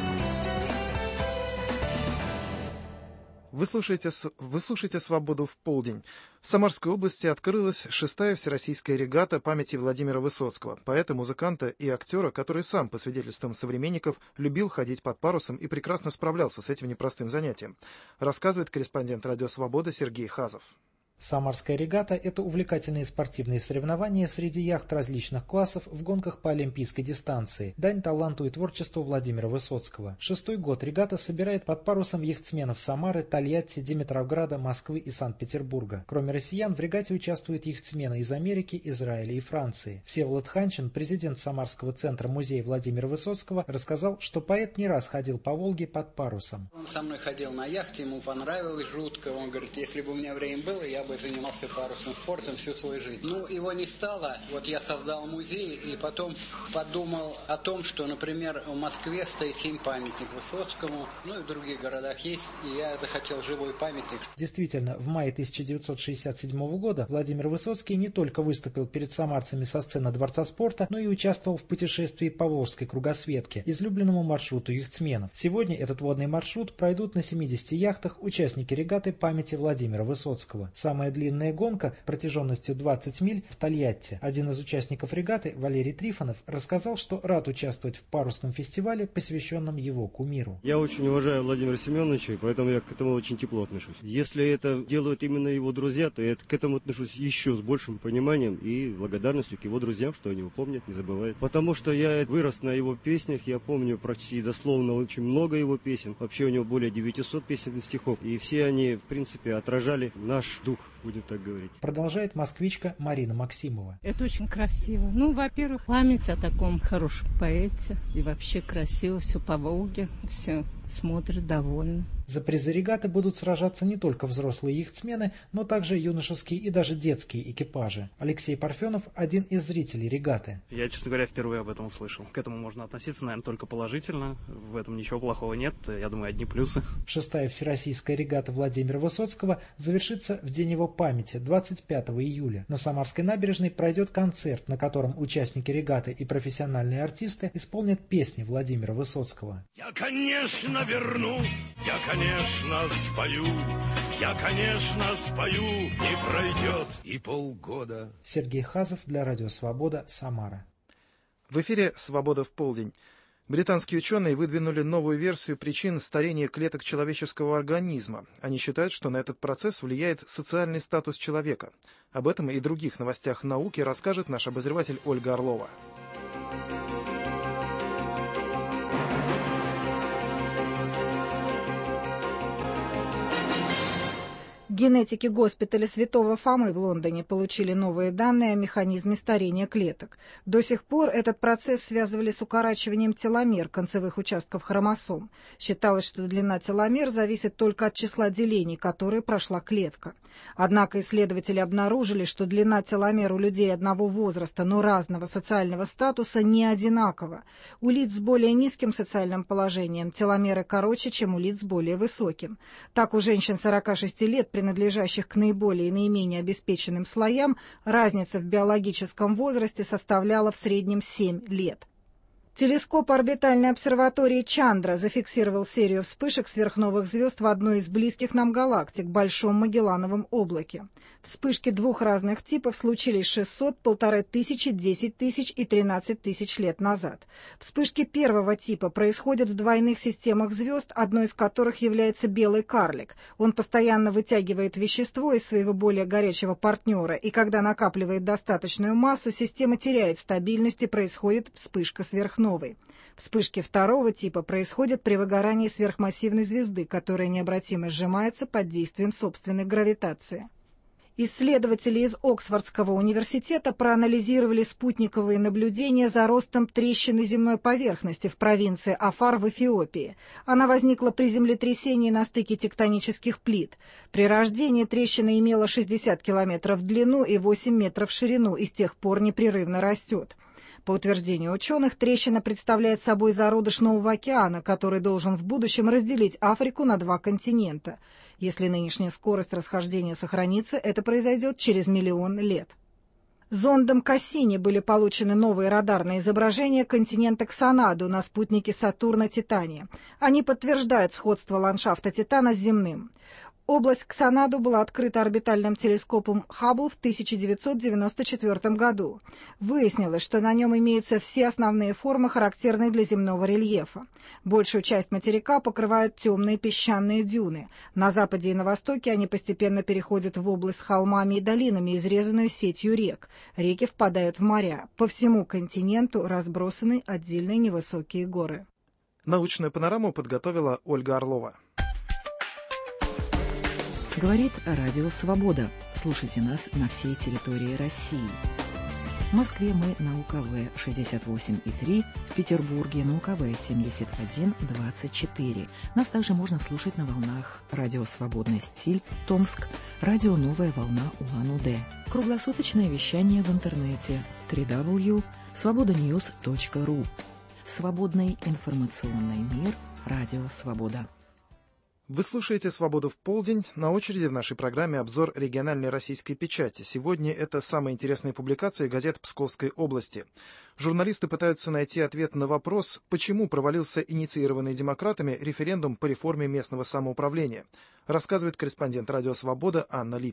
Вы слушаете «Свободу в полдень». В Самарской области открылась 6-я всероссийская регата памяти Владимира Высоцкого, поэта, музыканта и актера, который сам, по свидетельствам современников, любил ходить под парусом и прекрасно справлялся с этим непростым занятием, рассказывает корреспондент «Радио Свобода» Сергей Хазов. Самарская регата – это увлекательные спортивные соревнования среди яхт различных классов в гонках по олимпийской дистанции. Дань таланту и творчеству Владимира Высоцкого. 6-й год регата собирает под парусом яхтсменов Самары, Тольятти, Димитровграда, Москвы и Санкт-Петербурга. Кроме россиян, в регате участвуют яхтсмены из Америки, Израиля и Франции. Всеволод Ханчин, президент Самарского центра музея Владимира Высоцкого, рассказал, что поэт не раз ходил по Волге под парусом. Он со мной ходил на яхте, ему понравилось жутко. Он говорит, если бы у меня время было, я бы занимался парусным спортом всю свою жизнь. Ну, его не стало. Вот я создал музей и потом подумал о том, что, например, в Москве стоит 7 памятников Высоцкому, ну и в других городах есть, и я захотел живой памятник. Действительно, в мае 1967 года Владимир Высоцкий не только выступил перед самарцами со сцены Дворца спорта, но и участвовал в путешествии по Волжской кругосветке, излюбленному маршруту яхтсменов. Сегодня этот водный маршрут пройдут на 70 яхтах участники регаты памяти Владимира Высоцкого. Самые самая длинная гонка протяженностью 20 миль в Тольятти. Один из участников регаты, Валерий Трифонов, рассказал, что рад участвовать в парусном фестивале, посвященном его кумиру. Я очень уважаю Владимира Семеновича, поэтому я к этому очень тепло отношусь. Если это делают именно его друзья, то я к этому отношусь еще с большим пониманием и благодарностью к его друзьям, что они его помнят, не забывают. Потому что я вырос на его песнях, я помню почти дословно очень много его песен. Вообще у него более 900 песен и стихов. И все они, в принципе, отражали наш дух, будем так говорить. Продолжает москвичка Марина Максимова. Это очень красиво. Ну, во-первых, память о таком хорошем поэте. И вообще красиво, все по Волге, все смотрят довольны. За призы регаты будут сражаться не только взрослые яхтсмены, но также юношеские и даже детские экипажи. Алексей Парфенов – один из зрителей регаты. Я, честно говоря, впервые об этом услышал. К этому можно относиться, наверное, только положительно. В этом ничего плохого нет. Я думаю, одни плюсы. 6-я всероссийская регата Владимира Высоцкого завершится в день его памяти, 25 июля. На Самарской набережной пройдет концерт, на котором участники регаты и профессиональные артисты исполнят песни Владимира Высоцкого. Я, конечно, вернусь, я, конечно, спою, я, конечно, спою, не пройдет и полгода. Сергей Хазов для Радио Свобода, Самара. В эфире «Свобода в полдень». Британские ученые выдвинули новую версию причин старения клеток человеческого организма. Они считают, что на этот процесс влияет социальный статус человека. Об этом и других новостях науки расскажет наш обозреватель Ольга Орлова. Генетики госпиталя Святого Фомы в Лондоне получили новые данные о механизме старения клеток. До сих пор этот процесс связывали с укорачиванием теломер, концевых участков хромосом. Считалось, что длина теломер зависит только от числа делений, которые прошла клетка. Однако исследователи обнаружили, что длина теломер у людей одного возраста, но разного социального статуса не одинакова. У лиц с более низким социальным положением теломеры короче, чем у лиц с более высоким. Так, у женщин 46 лет, принадлежащих к наиболее и наименее обеспеченным слоям, разница в биологическом возрасте составляла в среднем 7 лет. Телескоп орбитальной обсерватории Чандра зафиксировал серию вспышек сверхновых звезд в одной из близких нам галактик, Большом Магеллановом облаке. Вспышки двух разных типов случились 600, 1500, 10 тысяч и 13 тысяч лет назад. Вспышки первого типа происходят в двойных системах звезд, одной из которых является белый карлик. Он постоянно вытягивает вещество из своего более горячего партнера, и когда накапливает достаточную массу, система теряет стабильность и происходит вспышка сверхновой. Вспышки второго типа происходят при выгорании сверхмассивной звезды, которая необратимо сжимается под действием собственной гравитации. Исследователи из Оксфордского университета проанализировали спутниковые наблюдения за ростом трещины земной поверхности в провинции Афар в Эфиопии. Она возникла при землетрясении на стыке тектонических плит. При рождении трещина имела 60 километров в длину и 8 метров в ширину и с тех пор непрерывно растет. По утверждению ученых, трещина представляет собой зародыш нового океана, который должен в будущем разделить Африку на два континента. Если нынешняя скорость расхождения сохранится, это произойдет через 1 миллион лет. Зондом Кассини были получены новые радарные изображения континента Ксанаду на спутнике Сатурна Титания. Они подтверждают сходство ландшафта Титана с земным. Область Ксанаду была открыта орбитальным телескопом Хаббл в 1994 году. Выяснилось, что на нем имеются все основные формы, характерные для земного рельефа. Большую часть материка покрывают темные песчаные дюны. На западе и на востоке они постепенно переходят в область с холмами и долинами, изрезанную сетью рек. Реки впадают в моря. По всему континенту разбросаны отдельные невысокие горы. Научную панораму подготовила Ольга Орлова. Говорит Радио Свобода. Слушайте нас на всей территории России. В Москве мы на УКВ 68,3, в Петербурге на УКВ 71,24. Нас также можно слушать на волнах Радио Свободный стиль, Томск, Радио Новая волна Улан-Удэ. Круглосуточное вещание в интернете www.svobodanews.ru. Свободный информационный мир. Радио Свобода. Вы слушаете «Свободу в полдень». На очереди в нашей программе обзор региональной российской печати. Сегодня это самые интересные публикации газет Псковской области. Журналисты пытаются найти ответ на вопрос, почему провалился инициированный демократами референдум по реформе местного самоуправления. Рассказывает корреспондент «Радио Свобода» Анна Липина.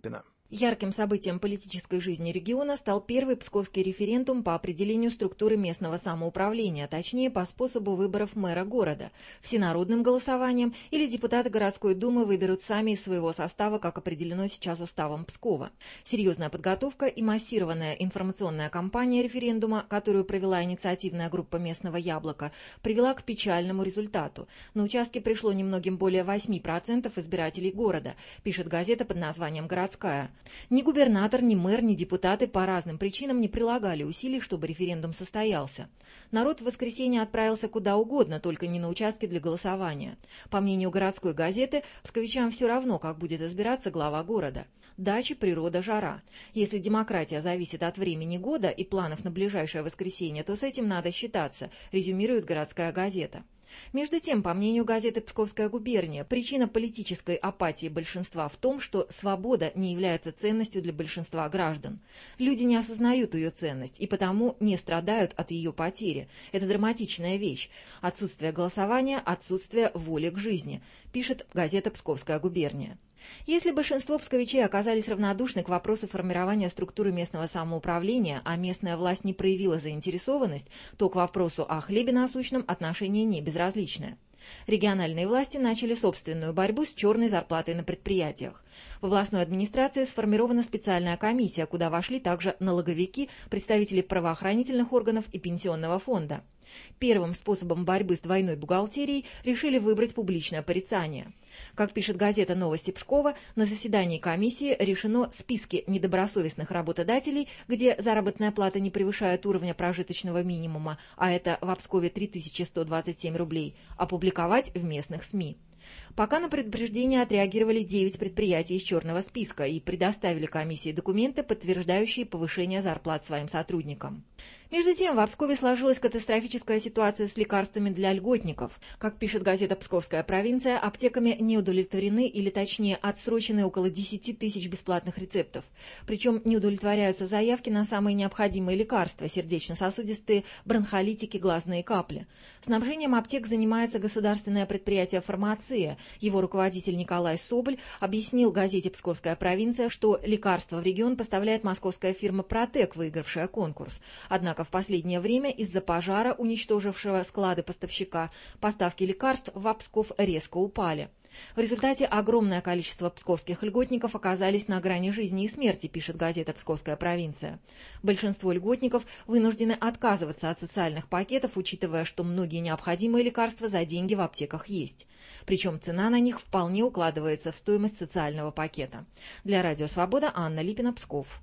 Ярким событием политической жизни региона стал первый псковский референдум по определению структуры местного самоуправления, точнее по способу выборов мэра города, всенародным голосованием или депутаты городской думы выберут сами из своего состава, как определено сейчас уставом Пскова. Серьезная подготовка и массированная информационная кампания референдума, которую провела инициативная группа местного «Яблоко», привела к печальному результату. На участке пришло немногим более 8% избирателей города, пишет газета под названием «Городская». Ни губернатор, ни мэр, ни депутаты по разным причинам не прилагали усилий, чтобы референдум состоялся. Народ в воскресенье отправился куда угодно, только не на участке для голосования. По мнению городской газеты, псковичам все равно, как будет избираться глава города. Дачи, природа, жара. Если демократия зависит от времени года и планов на ближайшее воскресенье, то с этим надо считаться, резюмирует городская газета. Между тем, по мнению газеты «Псковская губерния», причина политической апатии большинства в том, что свобода не является ценностью для большинства граждан. Люди не осознают ее ценность и потому не страдают от ее потери. Это драматичная вещь. Отсутствие голосования, отсутствие воли к жизни, пишет газета «Псковская губерния». Если большинство псковичей оказались равнодушны к вопросу формирования структуры местного самоуправления, а местная власть не проявила заинтересованность, то к вопросу о хлебе насущном отношение не безразличное. Региональные власти начали собственную борьбу с черной зарплатой на предприятиях. В областной администрации сформирована специальная комиссия, куда вошли также налоговики, представители правоохранительных органов и пенсионного фонда. Первым способом борьбы с двойной бухгалтерией решили выбрать публичное порицание. Как пишет газета «Новости Пскова», на заседании комиссии решено списки недобросовестных работодателей, где заработная плата не превышает уровня прожиточного минимума, а это в Пскове 3127 рублей, опубликовать в местных СМИ. Пока на предупреждение отреагировали 9 предприятий из черного списка и предоставили комиссии документы, подтверждающие повышение зарплат своим сотрудникам. Между тем, в Пскове сложилась катастрофическая ситуация с лекарствами для льготников. Как пишет газета «Псковская провинция», аптеками не удовлетворены или, точнее, отсрочены около 10 тысяч бесплатных рецептов. Причем не удовлетворяются заявки на самые необходимые лекарства – сердечно-сосудистые, бронхолитики, глазные капли. Снабжением аптек занимается государственное предприятие «Фармация». Его руководитель Николай Соболь объяснил газете «Псковская провинция», что лекарства в регион поставляет московская фирма «Протек», выигравшая конкурс. Однако в последнее время из-за пожара, уничтожившего склады поставщика, поставки лекарств в Псков резко упали. В результате огромное количество псковских льготников оказались на грани жизни и смерти, пишет газета «Псковская провинция». Большинство льготников вынуждены отказываться от социальных пакетов, учитывая, что многие необходимые лекарства за деньги в аптеках есть. Причем цена на них вполне укладывается в стоимость социального пакета. Для Радио Свобода Анна Липина, Псков.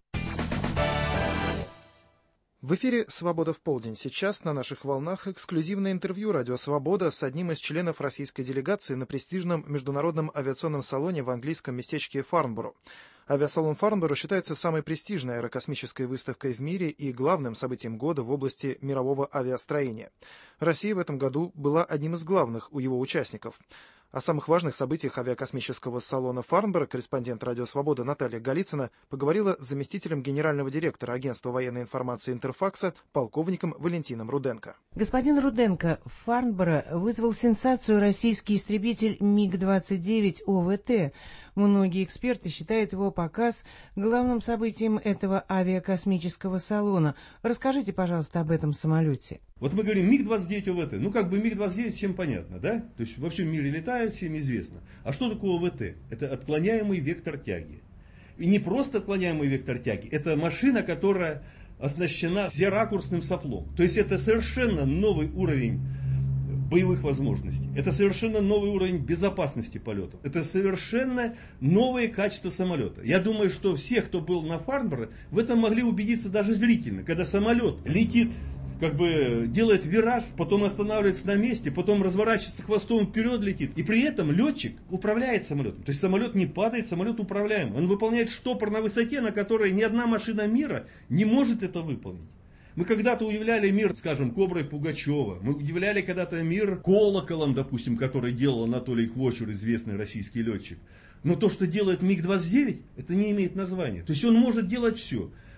В эфире «Свобода в полдень». Сейчас на наших волнах эксклюзивное интервью «Радио Свобода» с одним из членов российской делегации на престижном международном авиационном салоне в английском местечке Фарнборо. Авиасалон Фарнборо считается самой престижной аэрокосмической выставкой в мире и главным событием года в области мирового авиастроения. Россия в этом году была одним из главных у его участников. О самых важных событиях авиакосмического салона Фарнборо корреспондент «Радио Свобода» Наталья Голицына поговорила с заместителем генерального директора агентства военной информации «Интерфакса» полковником Валентином Руденко. Господин Руденко, в Фарнборо вызвал сенсацию российский истребитель МиГ-29 ОВТ. Многие эксперты считают его показ главным событием этого авиакосмического салона. Расскажите, пожалуйста, об этом самолете. Вот мы говорим МиГ-29 ОВТ. Ну, как бы МиГ-29 всем понятно, да? То есть во всем мире летают, всем известно. А что такое ОВТ? Это отклоняемый вектор тяги. И не просто отклоняемый вектор тяги. Это машина, которая оснащена зеракурсным соплом. То есть это совершенно новый уровень боевых возможностей. Это совершенно новый уровень безопасности полетов. Это совершенно новые качества самолета. Я думаю, что все, кто был на Фарнборо, в этом могли убедиться даже зрительно. Когда самолет летит, как бы делает вираж, потом останавливается на месте, потом разворачивается хвостом вперед, летит. И при этом летчик управляет самолетом. То есть самолет не падает, самолет управляем. Он выполняет штопор на высоте, на которой ни одна машина мира не может это выполнить. Мы когда-то удивляли мир, скажем, Коброй Пугачева. Мы удивляли когда-то мир Колоколом, допустим, который делал Анатолий Хвочер, известный российский летчик. Но то, что делает МиГ-29, это не имеет названия. То есть он может делать все.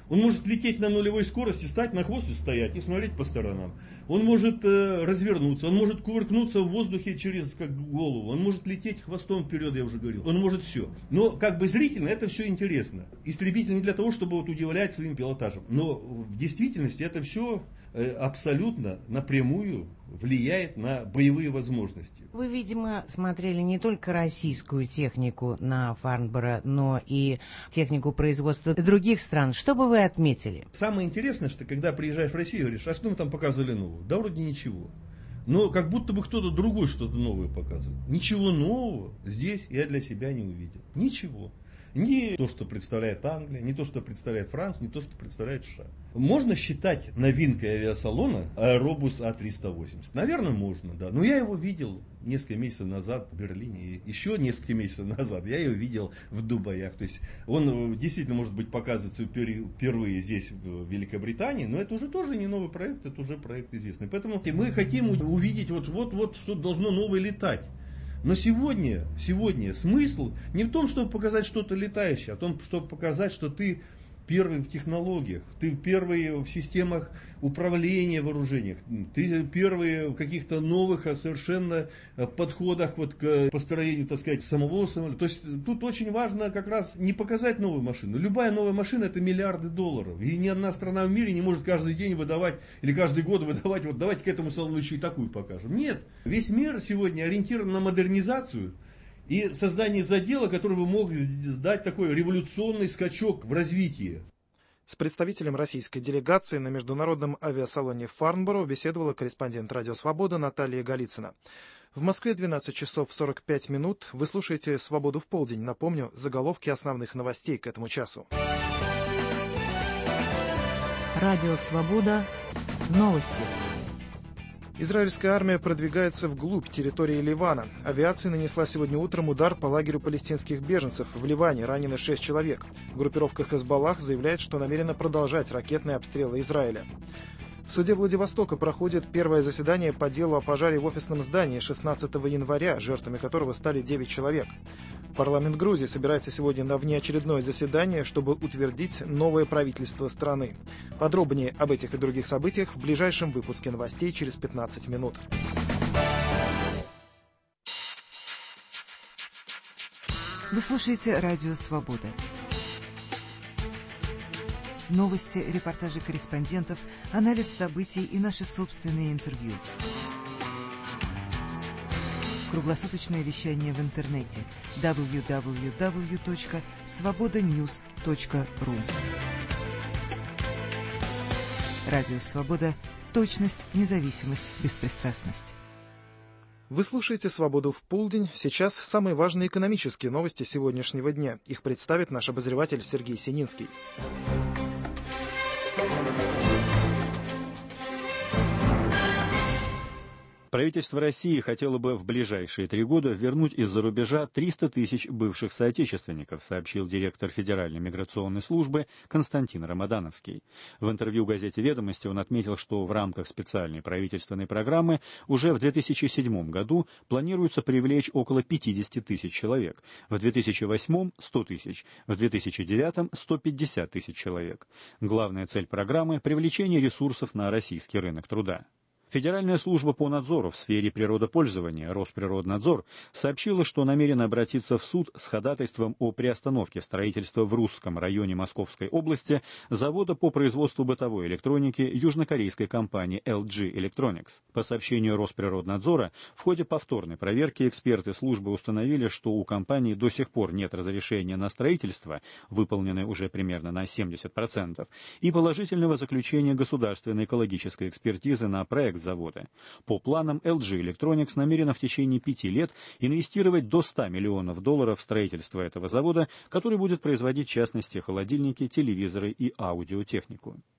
Он может лететь на нулевой скорости, стать на хвост и стоять, и смотреть по сторонам. Он может развернуться, он может кувыркнуться в воздухе через голову, он может лететь хвостом вперед, я уже говорил. Он может все. Но как бы зрительно это все интересно. Истребитель не для того, чтобы вот удивлять своим пилотажем. Но в действительности это все абсолютно напрямую влияет на боевые возможности. Вы, видимо, смотрели не только российскую технику на Фарнборо, но и технику производства других стран. Что бы вы отметили? Самое интересное, что когда приезжаешь в Россию, говоришь, а что мы там показывали нового? Да вроде ничего. Но как будто бы кто-то другой что-то новое показывает. Ничего нового здесь я для себя не увидел. Ничего. Не то, что представляет Англия, не то, что представляет Франция, не то, что представляет США. Можно считать новинкой авиасалона Airbus A380? Наверное, можно, да. Но я его видел несколько месяцев назад в Берлине, и еще несколько месяцев назад я его видел в Дубаях. То есть он действительно может быть показываться впервые здесь, в Великобритании, но это уже тоже не новый проект, это уже проект известный. Поэтому мы хотим увидеть вот что должно новое летать. Но сегодня смысл не в том, чтобы показать что-то летающее, а в том, чтобы показать, что ты первый в технологиях, ты первый в системах управления вооружениях, ты первый в каких-то новых совершенно подходах вот к построению, так сказать, самого самолета. То есть тут очень важно как раз не показать новую машину. Любая новая машина — это миллиарды долларов. И ни одна страна в мире не может каждый день выдавать или каждый год выдавать, вот давайте к этому самолету еще и такую покажем. Нет. Весь мир сегодня ориентирован на модернизацию и создание задела, который бы мог дать такой революционный скачок в развитии. С представителем российской делегации на международном авиасалоне в Фарнборо беседовала корреспондент «Радио Свобода» Наталья Голицына. В Москве 12 часов 45 минут. Вы слушаете «Свободу в полдень». Напомню, заголовки основных новостей к этому часу. Радио Свобода. Новости. Израильская армия продвигается вглубь территории Ливана. Авиация нанесла сегодня утром удар по лагерю палестинских беженцев в Ливане. Ранены 6 человек. Группировка Хезболлах заявляет, что намерена продолжать ракетные обстрелы Израиля. В суде Владивостока проходит первое заседание по делу о пожаре в офисном здании 16 января, жертвами которого стали 9 человек. Парламент Грузии собирается сегодня на внеочередное заседание, чтобы утвердить новое правительство страны. Подробнее об этих и других событиях в ближайшем выпуске новостей через 15 минут. Вы слушаете «Радио Свобода». Новости, репортажи корреспондентов, анализ событий и наши собственные интервью. Круглосуточное вещание в интернете www.svobodanews.ru. Радио Свобода. Точность, независимость, беспристрастность. Вы слушаете «Свободу в полдень». Сейчас самые важные экономические новости сегодняшнего дня. Их представит наш обозреватель Сергей Сининский. Правительство России хотело бы в ближайшие 3 года вернуть из-за рубежа 300 тысяч бывших соотечественников, сообщил директор Федеральной миграционной службы Константин Рамадановский. В интервью газете «Ведомости» он отметил, что в рамках специальной правительственной программы уже в 2007 году планируется привлечь около 50 тысяч человек, в 2008 – 100 тысяч, в 2009 – 150 тысяч человек. Главная цель программы – привлечение ресурсов на российский рынок труда. Федеральная служба по надзору в сфере природопользования Росприроднадзор сообщила, что намерена обратиться в суд с ходатайством о приостановке строительства в Русском районе Московской области завода по производству бытовой электроники южнокорейской компании LG Electronics. По сообщению Росприроднадзора, в ходе повторной проверки эксперты службы установили, что у компании до сих пор нет разрешения на строительство, выполненное уже примерно на 70%, и положительного заключения государственной экологической экспертизы на проект завода. По планам LG Electronics намерена в течение 5 лет инвестировать до $100 миллионов в строительство этого завода, который будет производить в частности холодильники, телевизоры и аудиотехнику.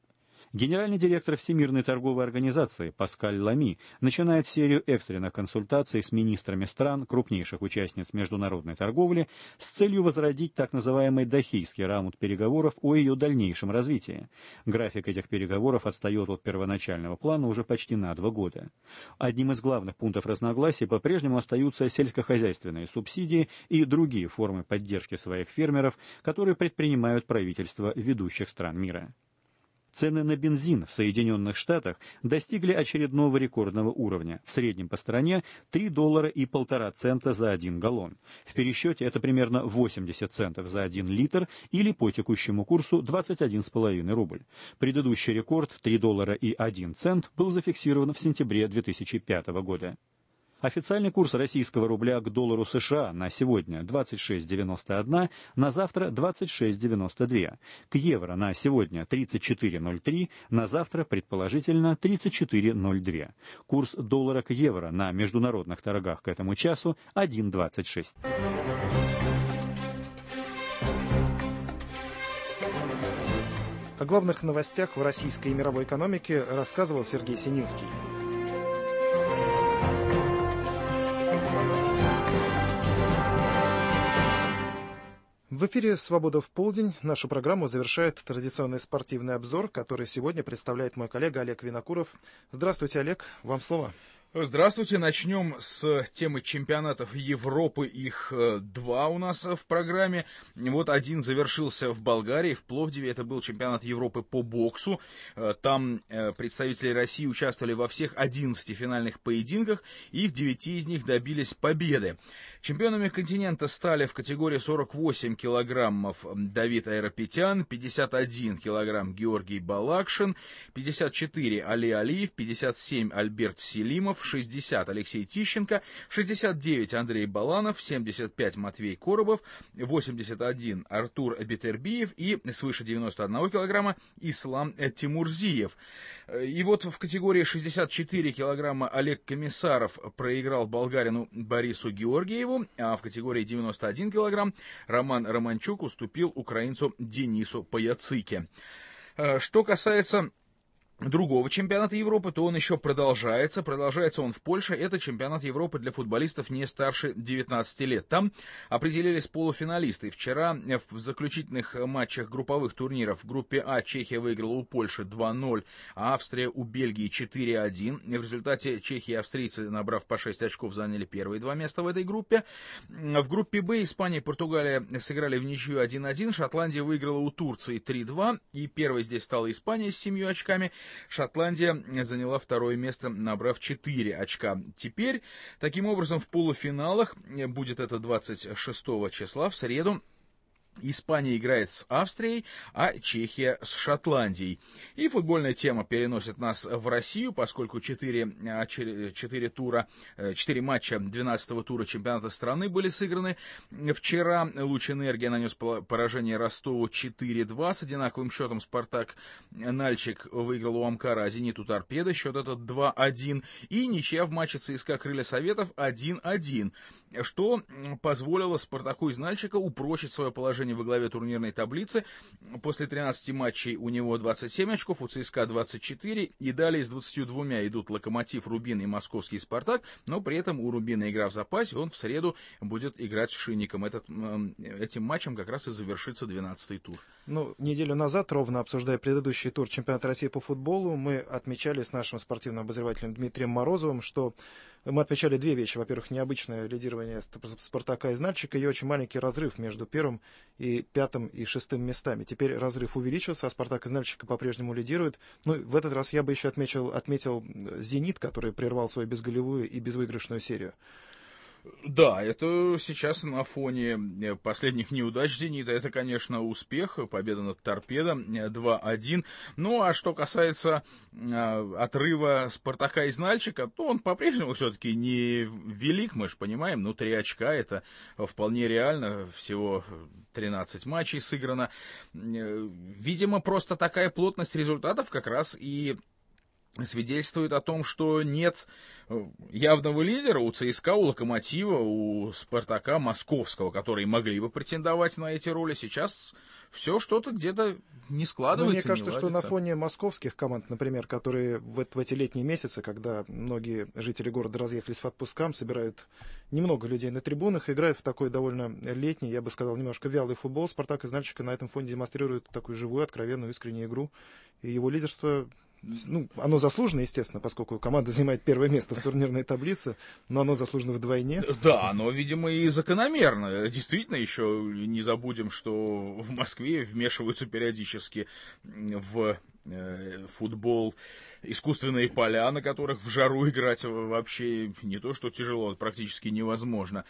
Генеральный директор Всемирной торговой организации Паскаль Лами начинает серию экстренных консультаций с министрами стран, крупнейших участниц международной торговли, с целью возродить так называемый Дахийский раунд переговоров о ее дальнейшем развитии. График этих переговоров отстает от первоначального плана уже почти на 2 года. Одним из главных пунктов разногласий по-прежнему остаются сельскохозяйственные субсидии и другие формы поддержки своих фермеров, которые предпринимают правительства ведущих стран мира. Цены на бензин в Соединенных Штатах достигли очередного рекордного уровня. В среднем по стране $3.50 за 1 галлон. В пересчете это примерно 80 центов за 1 литр или по текущему курсу 21,5 рубль. Предыдущий рекорд $3.01 был зафиксирован в сентябре 2005 года. Официальный курс российского рубля к доллару США на сегодня 26,91, на завтра 26,92. К евро на сегодня 34,03, на завтра предположительно 34,02. Курс доллара к евро на международных торгах к этому часу 1,26. О главных новостях в российской и мировой экономике рассказывал Сергей Сининский. В эфире «Свобода в полдень». Нашу программу завершает традиционный спортивный обзор, который сегодня представляет мой коллега Олег Винокуров. Здравствуйте, Олег, вам слово. Здравствуйте. Начнем с темы чемпионатов Европы. Их 2 у нас в программе. Вот один завершился в Болгарии, в Пловдиве. Это был чемпионат Европы по боксу. Там представители России участвовали во всех 11 финальных поединках и в 9 из них добились победы. Чемпионами континента стали в категории 48 килограммов Давид Айрапетян, 51 килограмм Георгий Балакшин, 54 Али Алиев, 57 Альберт Селимов, 60 Алексей Тищенко, 69 Андрей Баланов, 75 Матвей Коробов, 81 Артур Бетербиев и свыше 91 килограмма Ислам Тимурзиев. И вот в категории 64 килограмма Олег Комиссаров проиграл болгарину Борису Георгиеву, а в категории 91 килограмм Роман Романчук уступил украинцу Денису Паяцыке. Что касается другого чемпионата Европы, то он еще продолжается. Продолжается он в Польше. Это чемпионат Европы для футболистов не старше 19 лет. Там определились полуфиналисты. Вчера в заключительных матчах групповых турниров в группе А Чехия выиграла у Польши 2-0, а Австрия у Бельгии 4-1. В результате чехи и австрийцы, набрав по 6 очков, заняли первые 2 места в этой группе. В группе Б Испания и Португалия сыграли в ничью 1-1. Шотландия выиграла у Турции 3-2. И первой здесь стала Испания с 7 очками. Шотландия заняла 2 место, набрав 4 очка. Теперь, таким образом, в полуфиналах, будет это 26 числа, в среду, Испания играет с Австрией, а Чехия с Шотландией. И футбольная тема переносит нас в Россию, поскольку 4 матча 12-го тура чемпионата страны были сыграны. Вчера Луч Энергия нанес поражение Ростову 4-2. С одинаковым счетом Спартак Нальчик выиграл у Амкара, а Зениту Торпедо. Счет этот 2-1. И ничья в матче ЦСКА Крылья Советов 1-1. Что позволило Спартаку из Нальчика упрочить свое положение во главе турнирной таблицы. После 13 матчей у него 27 очков, у ЦСКА 24, и далее из 22 идут Локомотив, Рубин и Московский Спартак, но при этом у Рубина игра в запасе, он в среду будет играть с Шинником. Этим матчем как раз и завершится 12-й тур. Неделю назад, ровно обсуждая предыдущий тур чемпионата России по футболу, мы отмечали с нашим спортивным обозревателем Дмитрием Морозовым, что мы отмечали 2 вещи. Во-первых, необычное лидирование Спартака из Нальчика и очень маленький разрыв между 1-м и 5-м и 6-м местами. Теперь разрыв увеличился, а Спартак из Нальчика по-прежнему лидирует. В этот раз я бы еще отметил «Зенит», который прервал свою безголевую и безвыигрышную серию. Да, это сейчас на фоне последних неудач «Зенита». Это, конечно, успех, победа над «Торпедо» 2-1. Ну, а что касается отрыва «Спартака» из Нальчика, то он по-прежнему все-таки не велик, мы же понимаем. 3 очка, это вполне реально. Всего 13 матчей сыграно. Видимо, просто такая плотность результатов как раз и свидетельствует о том, что нет явного лидера у ЦСКА, у Локомотива, у Спартака Московского, которые могли бы претендовать на эти роли. Сейчас все что-то где-то не складывается. Мне кажется, не что на фоне московских команд, например, которые в эти летние месяцы, когда многие жители города разъехались в отпускам, собирают немного людей на трибунах, играют в такой довольно летний, я бы сказал, немножко вялый футбол, Спартак из Нальчика на этом фоне демонстрирует такую живую, откровенную, искреннюю игру. И его лидерство... оно заслужено, естественно, поскольку команда занимает первое место в турнирной таблице, но оно заслужено вдвойне. Да, оно, видимо, и закономерно. Действительно, еще не забудем, что в Москве вмешиваются периодически в футбол искусственные поля, на которых в жару играть вообще не то что тяжело, практически невозможно.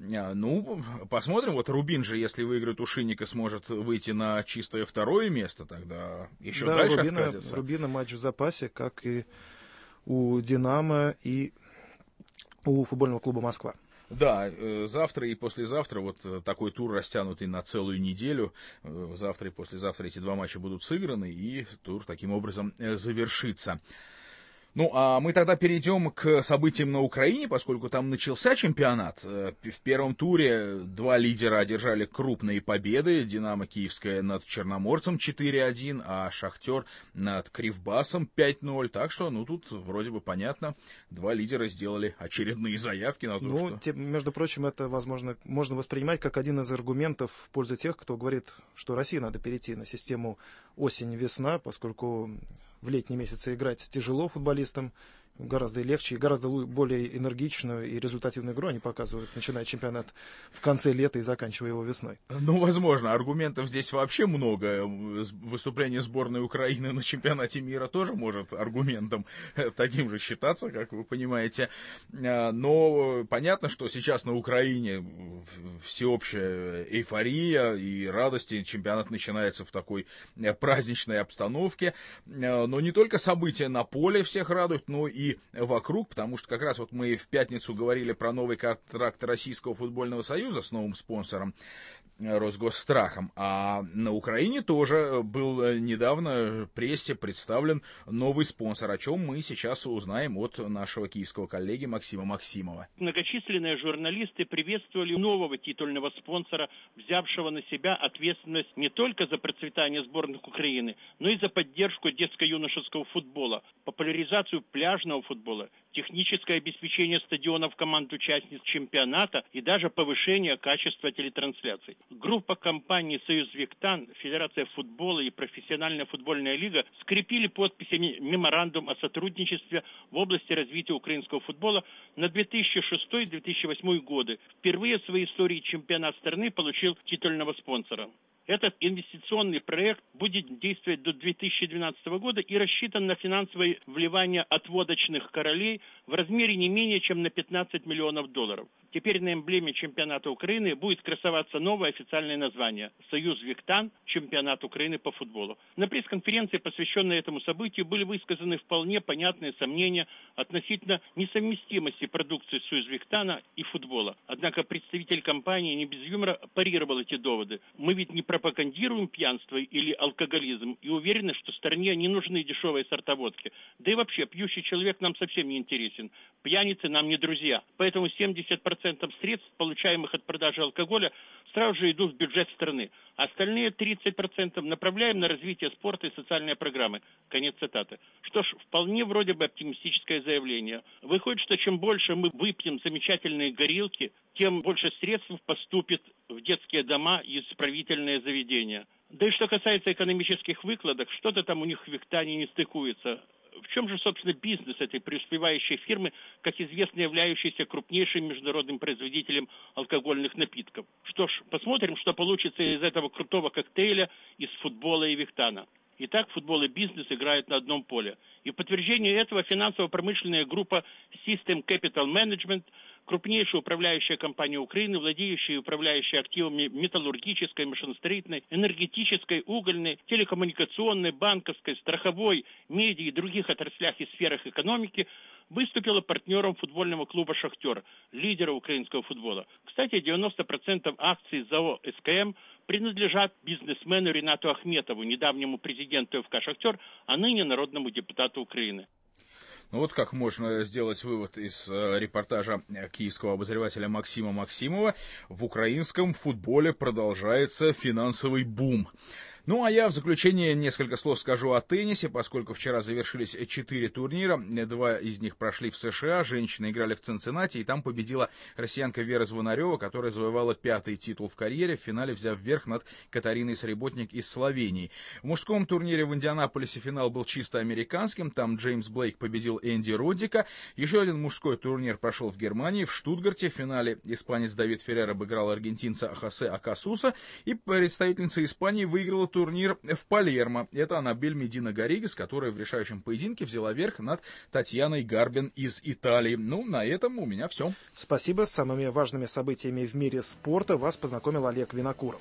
Ну, посмотрим. Вот Рубин же, если выиграет у Шинника, сможет выйти на чистое второе место, тогда еще дальше откатится. Рубина матч в запасе, как и у «Динамо» и у футбольного клуба «Москва». Да, завтра и послезавтра вот такой тур, растянутый на целую неделю. Завтра и послезавтра эти два матча будут сыграны, и тур таким образом завершится. Ну, а мы тогда перейдем к событиям на Украине, поскольку там начался чемпионат. В первом туре два лидера одержали крупные победы. «Динамо» Киевская над «Черноморцем» 4-1, а «Шахтер» над «Кривбасом» 5-0. Так что, ну, тут вроде бы понятно. Два лидера сделали очередные заявки на то, что... Между прочим, это, возможно, можно воспринимать как один из аргументов в пользу тех, кто говорит, что России надо перейти на систему осень-весна, поскольку... В летние месяцы играть тяжело футболистам, гораздо легче и гораздо более энергичную и результативную игру они показывают, начиная чемпионат в конце лета и заканчивая его весной. Ну, возможно, аргументов здесь вообще много. Выступление сборной Украины на чемпионате мира тоже может аргументом таким же считаться, как вы понимаете. Но понятно, что сейчас на Украине всеобщая эйфория и радости. Чемпионат начинается в такой праздничной обстановке. Но не только события на поле всех радуют, но и вокруг, потому что как раз вот мы в пятницу говорили про новый контракт Российского футбольного союза с новым спонсором Росгосстрахом, а на Украине тоже был недавно в прессе представлен новый спонсор, о чем мы сейчас узнаем от нашего киевского коллеги Максима Максимова. Многочисленные журналисты приветствовали нового титульного спонсора, взявшего на себя ответственность не только за процветание сборных Украины, но и за поддержку детско-юношеского футбола, популяризацию пляжного футбола, техническое обеспечение стадионов команд-участниц чемпионата и даже повышение качества телетрансляций. Группа компаний «Союз Виктан», Федерация футбола и Профессиональная футбольная лига скрепили подписями меморандум о сотрудничестве в области развития украинского футбола на 2006-2008 годы. Впервые в своей истории чемпионат страны получил титульного спонсора. Этот инвестиционный проект будет действовать до 2012 года и рассчитан на финансовое вливание от водочных королей в размере не менее чем на $15 миллионов. Теперь на эмблеме чемпионата Украины будет красоваться новое официальное название – «Союз Виктан. Чемпионат Украины по футболу». На пресс-конференции, посвященной этому событию, были высказаны вполне понятные сомнения относительно несовместимости продукции «Союз Виктана» и футбола. Однако представитель компании не без юмора парировал эти доводы. Мы ведь не пропагандируем пьянство или алкоголизм и уверены, что стране не нужны дешевые сорта водки. Да и вообще, пьющий человек нам совсем не интересен. Пьяницы нам не друзья. Поэтому 70% средств, получаемых от продажи алкоголя, сразу же идут в бюджет страны. Остальные 30% направляем на развитие спорта и социальные программы. Конец цитаты. Что ж, вполне вроде бы оптимистическое заявление. Выходит, что чем больше мы выпьем замечательные горилки, тем больше средств поступит в детские дома и исправительные заведения. Да и что касается экономических выкладок, что-то там у них в Виктане не стыкуется. В чем же, собственно, бизнес этой преуспевающей фирмы, как известно, являющейся крупнейшим международным производителем алкогольных напитков? Что ж, посмотрим, что получится из этого крутого коктейля из футбола и Виктана. Итак, футбол и бизнес играют на одном поле. И в подтверждение этого финансово-промышленная группа System Capital Management, крупнейшая управляющая компания Украины, владеющая и управляющая активами металлургической, машиностроительной, энергетической, угольной, телекоммуникационной, банковской, страховой, медиа и других отраслях и сферах экономики, выступила партнером футбольного клуба «Шахтер», лидера украинского футбола. Кстати, 90% акций ЗАО «СКМ» принадлежат бизнесмену Ринату Ахметову, недавнему президенту ФК «Шахтер», а ныне народному депутату Украины. Вот как можно сделать вывод из репортажа киевского обозревателя Максима Максимова. В украинском футболе продолжается финансовый бум. Ну, а я в заключение несколько слов скажу о теннисе, поскольку вчера завершились 4 турнира, 2 из них прошли в США, женщины играли в Цинциннати, и там победила россиянка Вера Звонарева, которая завоевала 5-й титул в карьере, в финале взяв верх над Катариной Среботник из Словении. В мужском турнире в Индианаполисе финал был чисто американским, там Джеймс Блейк победил Энди Роддика. Еще один мужской турнир прошел в Германии, в Штутгарте, в финале испанец Давид Феррер обыграл аргентинца Хосе Акасуса, и представительница Испании выиграла турнир в Палермо. Это Анабель Медина Гарригас, которая в решающем поединке взяла верх над Татьяной Гарбин из Италии. Ну, на этом у меня все. Спасибо. С самыми важными событиями в мире спорта вас познакомил Олег Винокуров.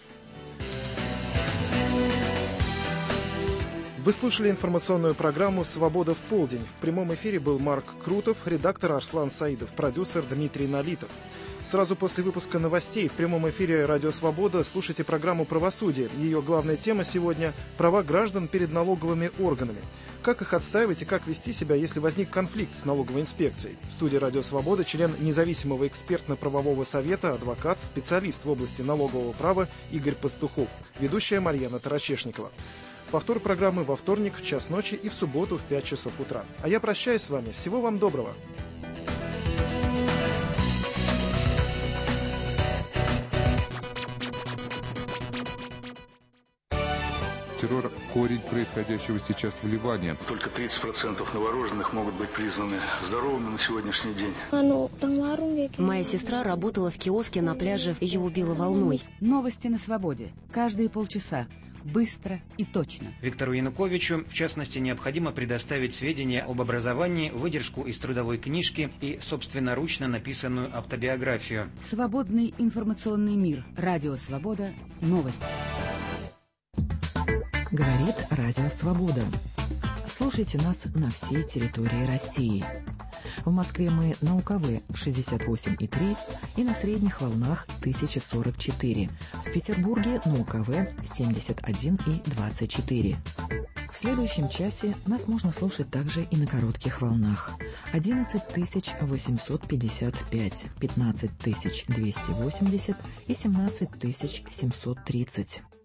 Вы слушали информационную программу «Свобода в полдень». В прямом эфире был Марк Крутов, редактор Арслан Саидов, продюсер Дмитрий Налитов. Сразу после выпуска новостей в прямом эфире «Радио Свобода» слушайте программу «Правосудие». Ее главная тема сегодня – права граждан перед налоговыми органами. Как их отстаивать и как вести себя, если возник конфликт с налоговой инспекцией? В студии «Радио Свобода» член независимого экспертно-правового совета, адвокат, специалист в области налогового права Игорь Пастухов, ведущая Марьяна Тарачешникова. Повтор программы во вторник в час ночи и в субботу в 5 часов утра. А я прощаюсь с вами. Всего вам доброго. Террор – корень происходящего сейчас в Ливане. Только 30% новорожденных могут быть признаны здоровыми на сегодняшний день. Моя сестра работала в киоске на пляже, ее убило волной. Новости на свободе. Каждые полчаса. Быстро и точно. Виктору Януковичу, в частности, необходимо предоставить сведения об образовании, выдержку из трудовой книжки и собственноручно написанную автобиографию. Свободный информационный мир. Радио Свобода. Новости. Говорит Радио Свобода. Слушайте нас на всей территории России. В Москве мы на УКВ 68,3 и на средних волнах 1044. В Петербурге на УКВ 71,24. В следующем часе нас можно слушать также и на коротких волнах. 11855, 15280 и 17730.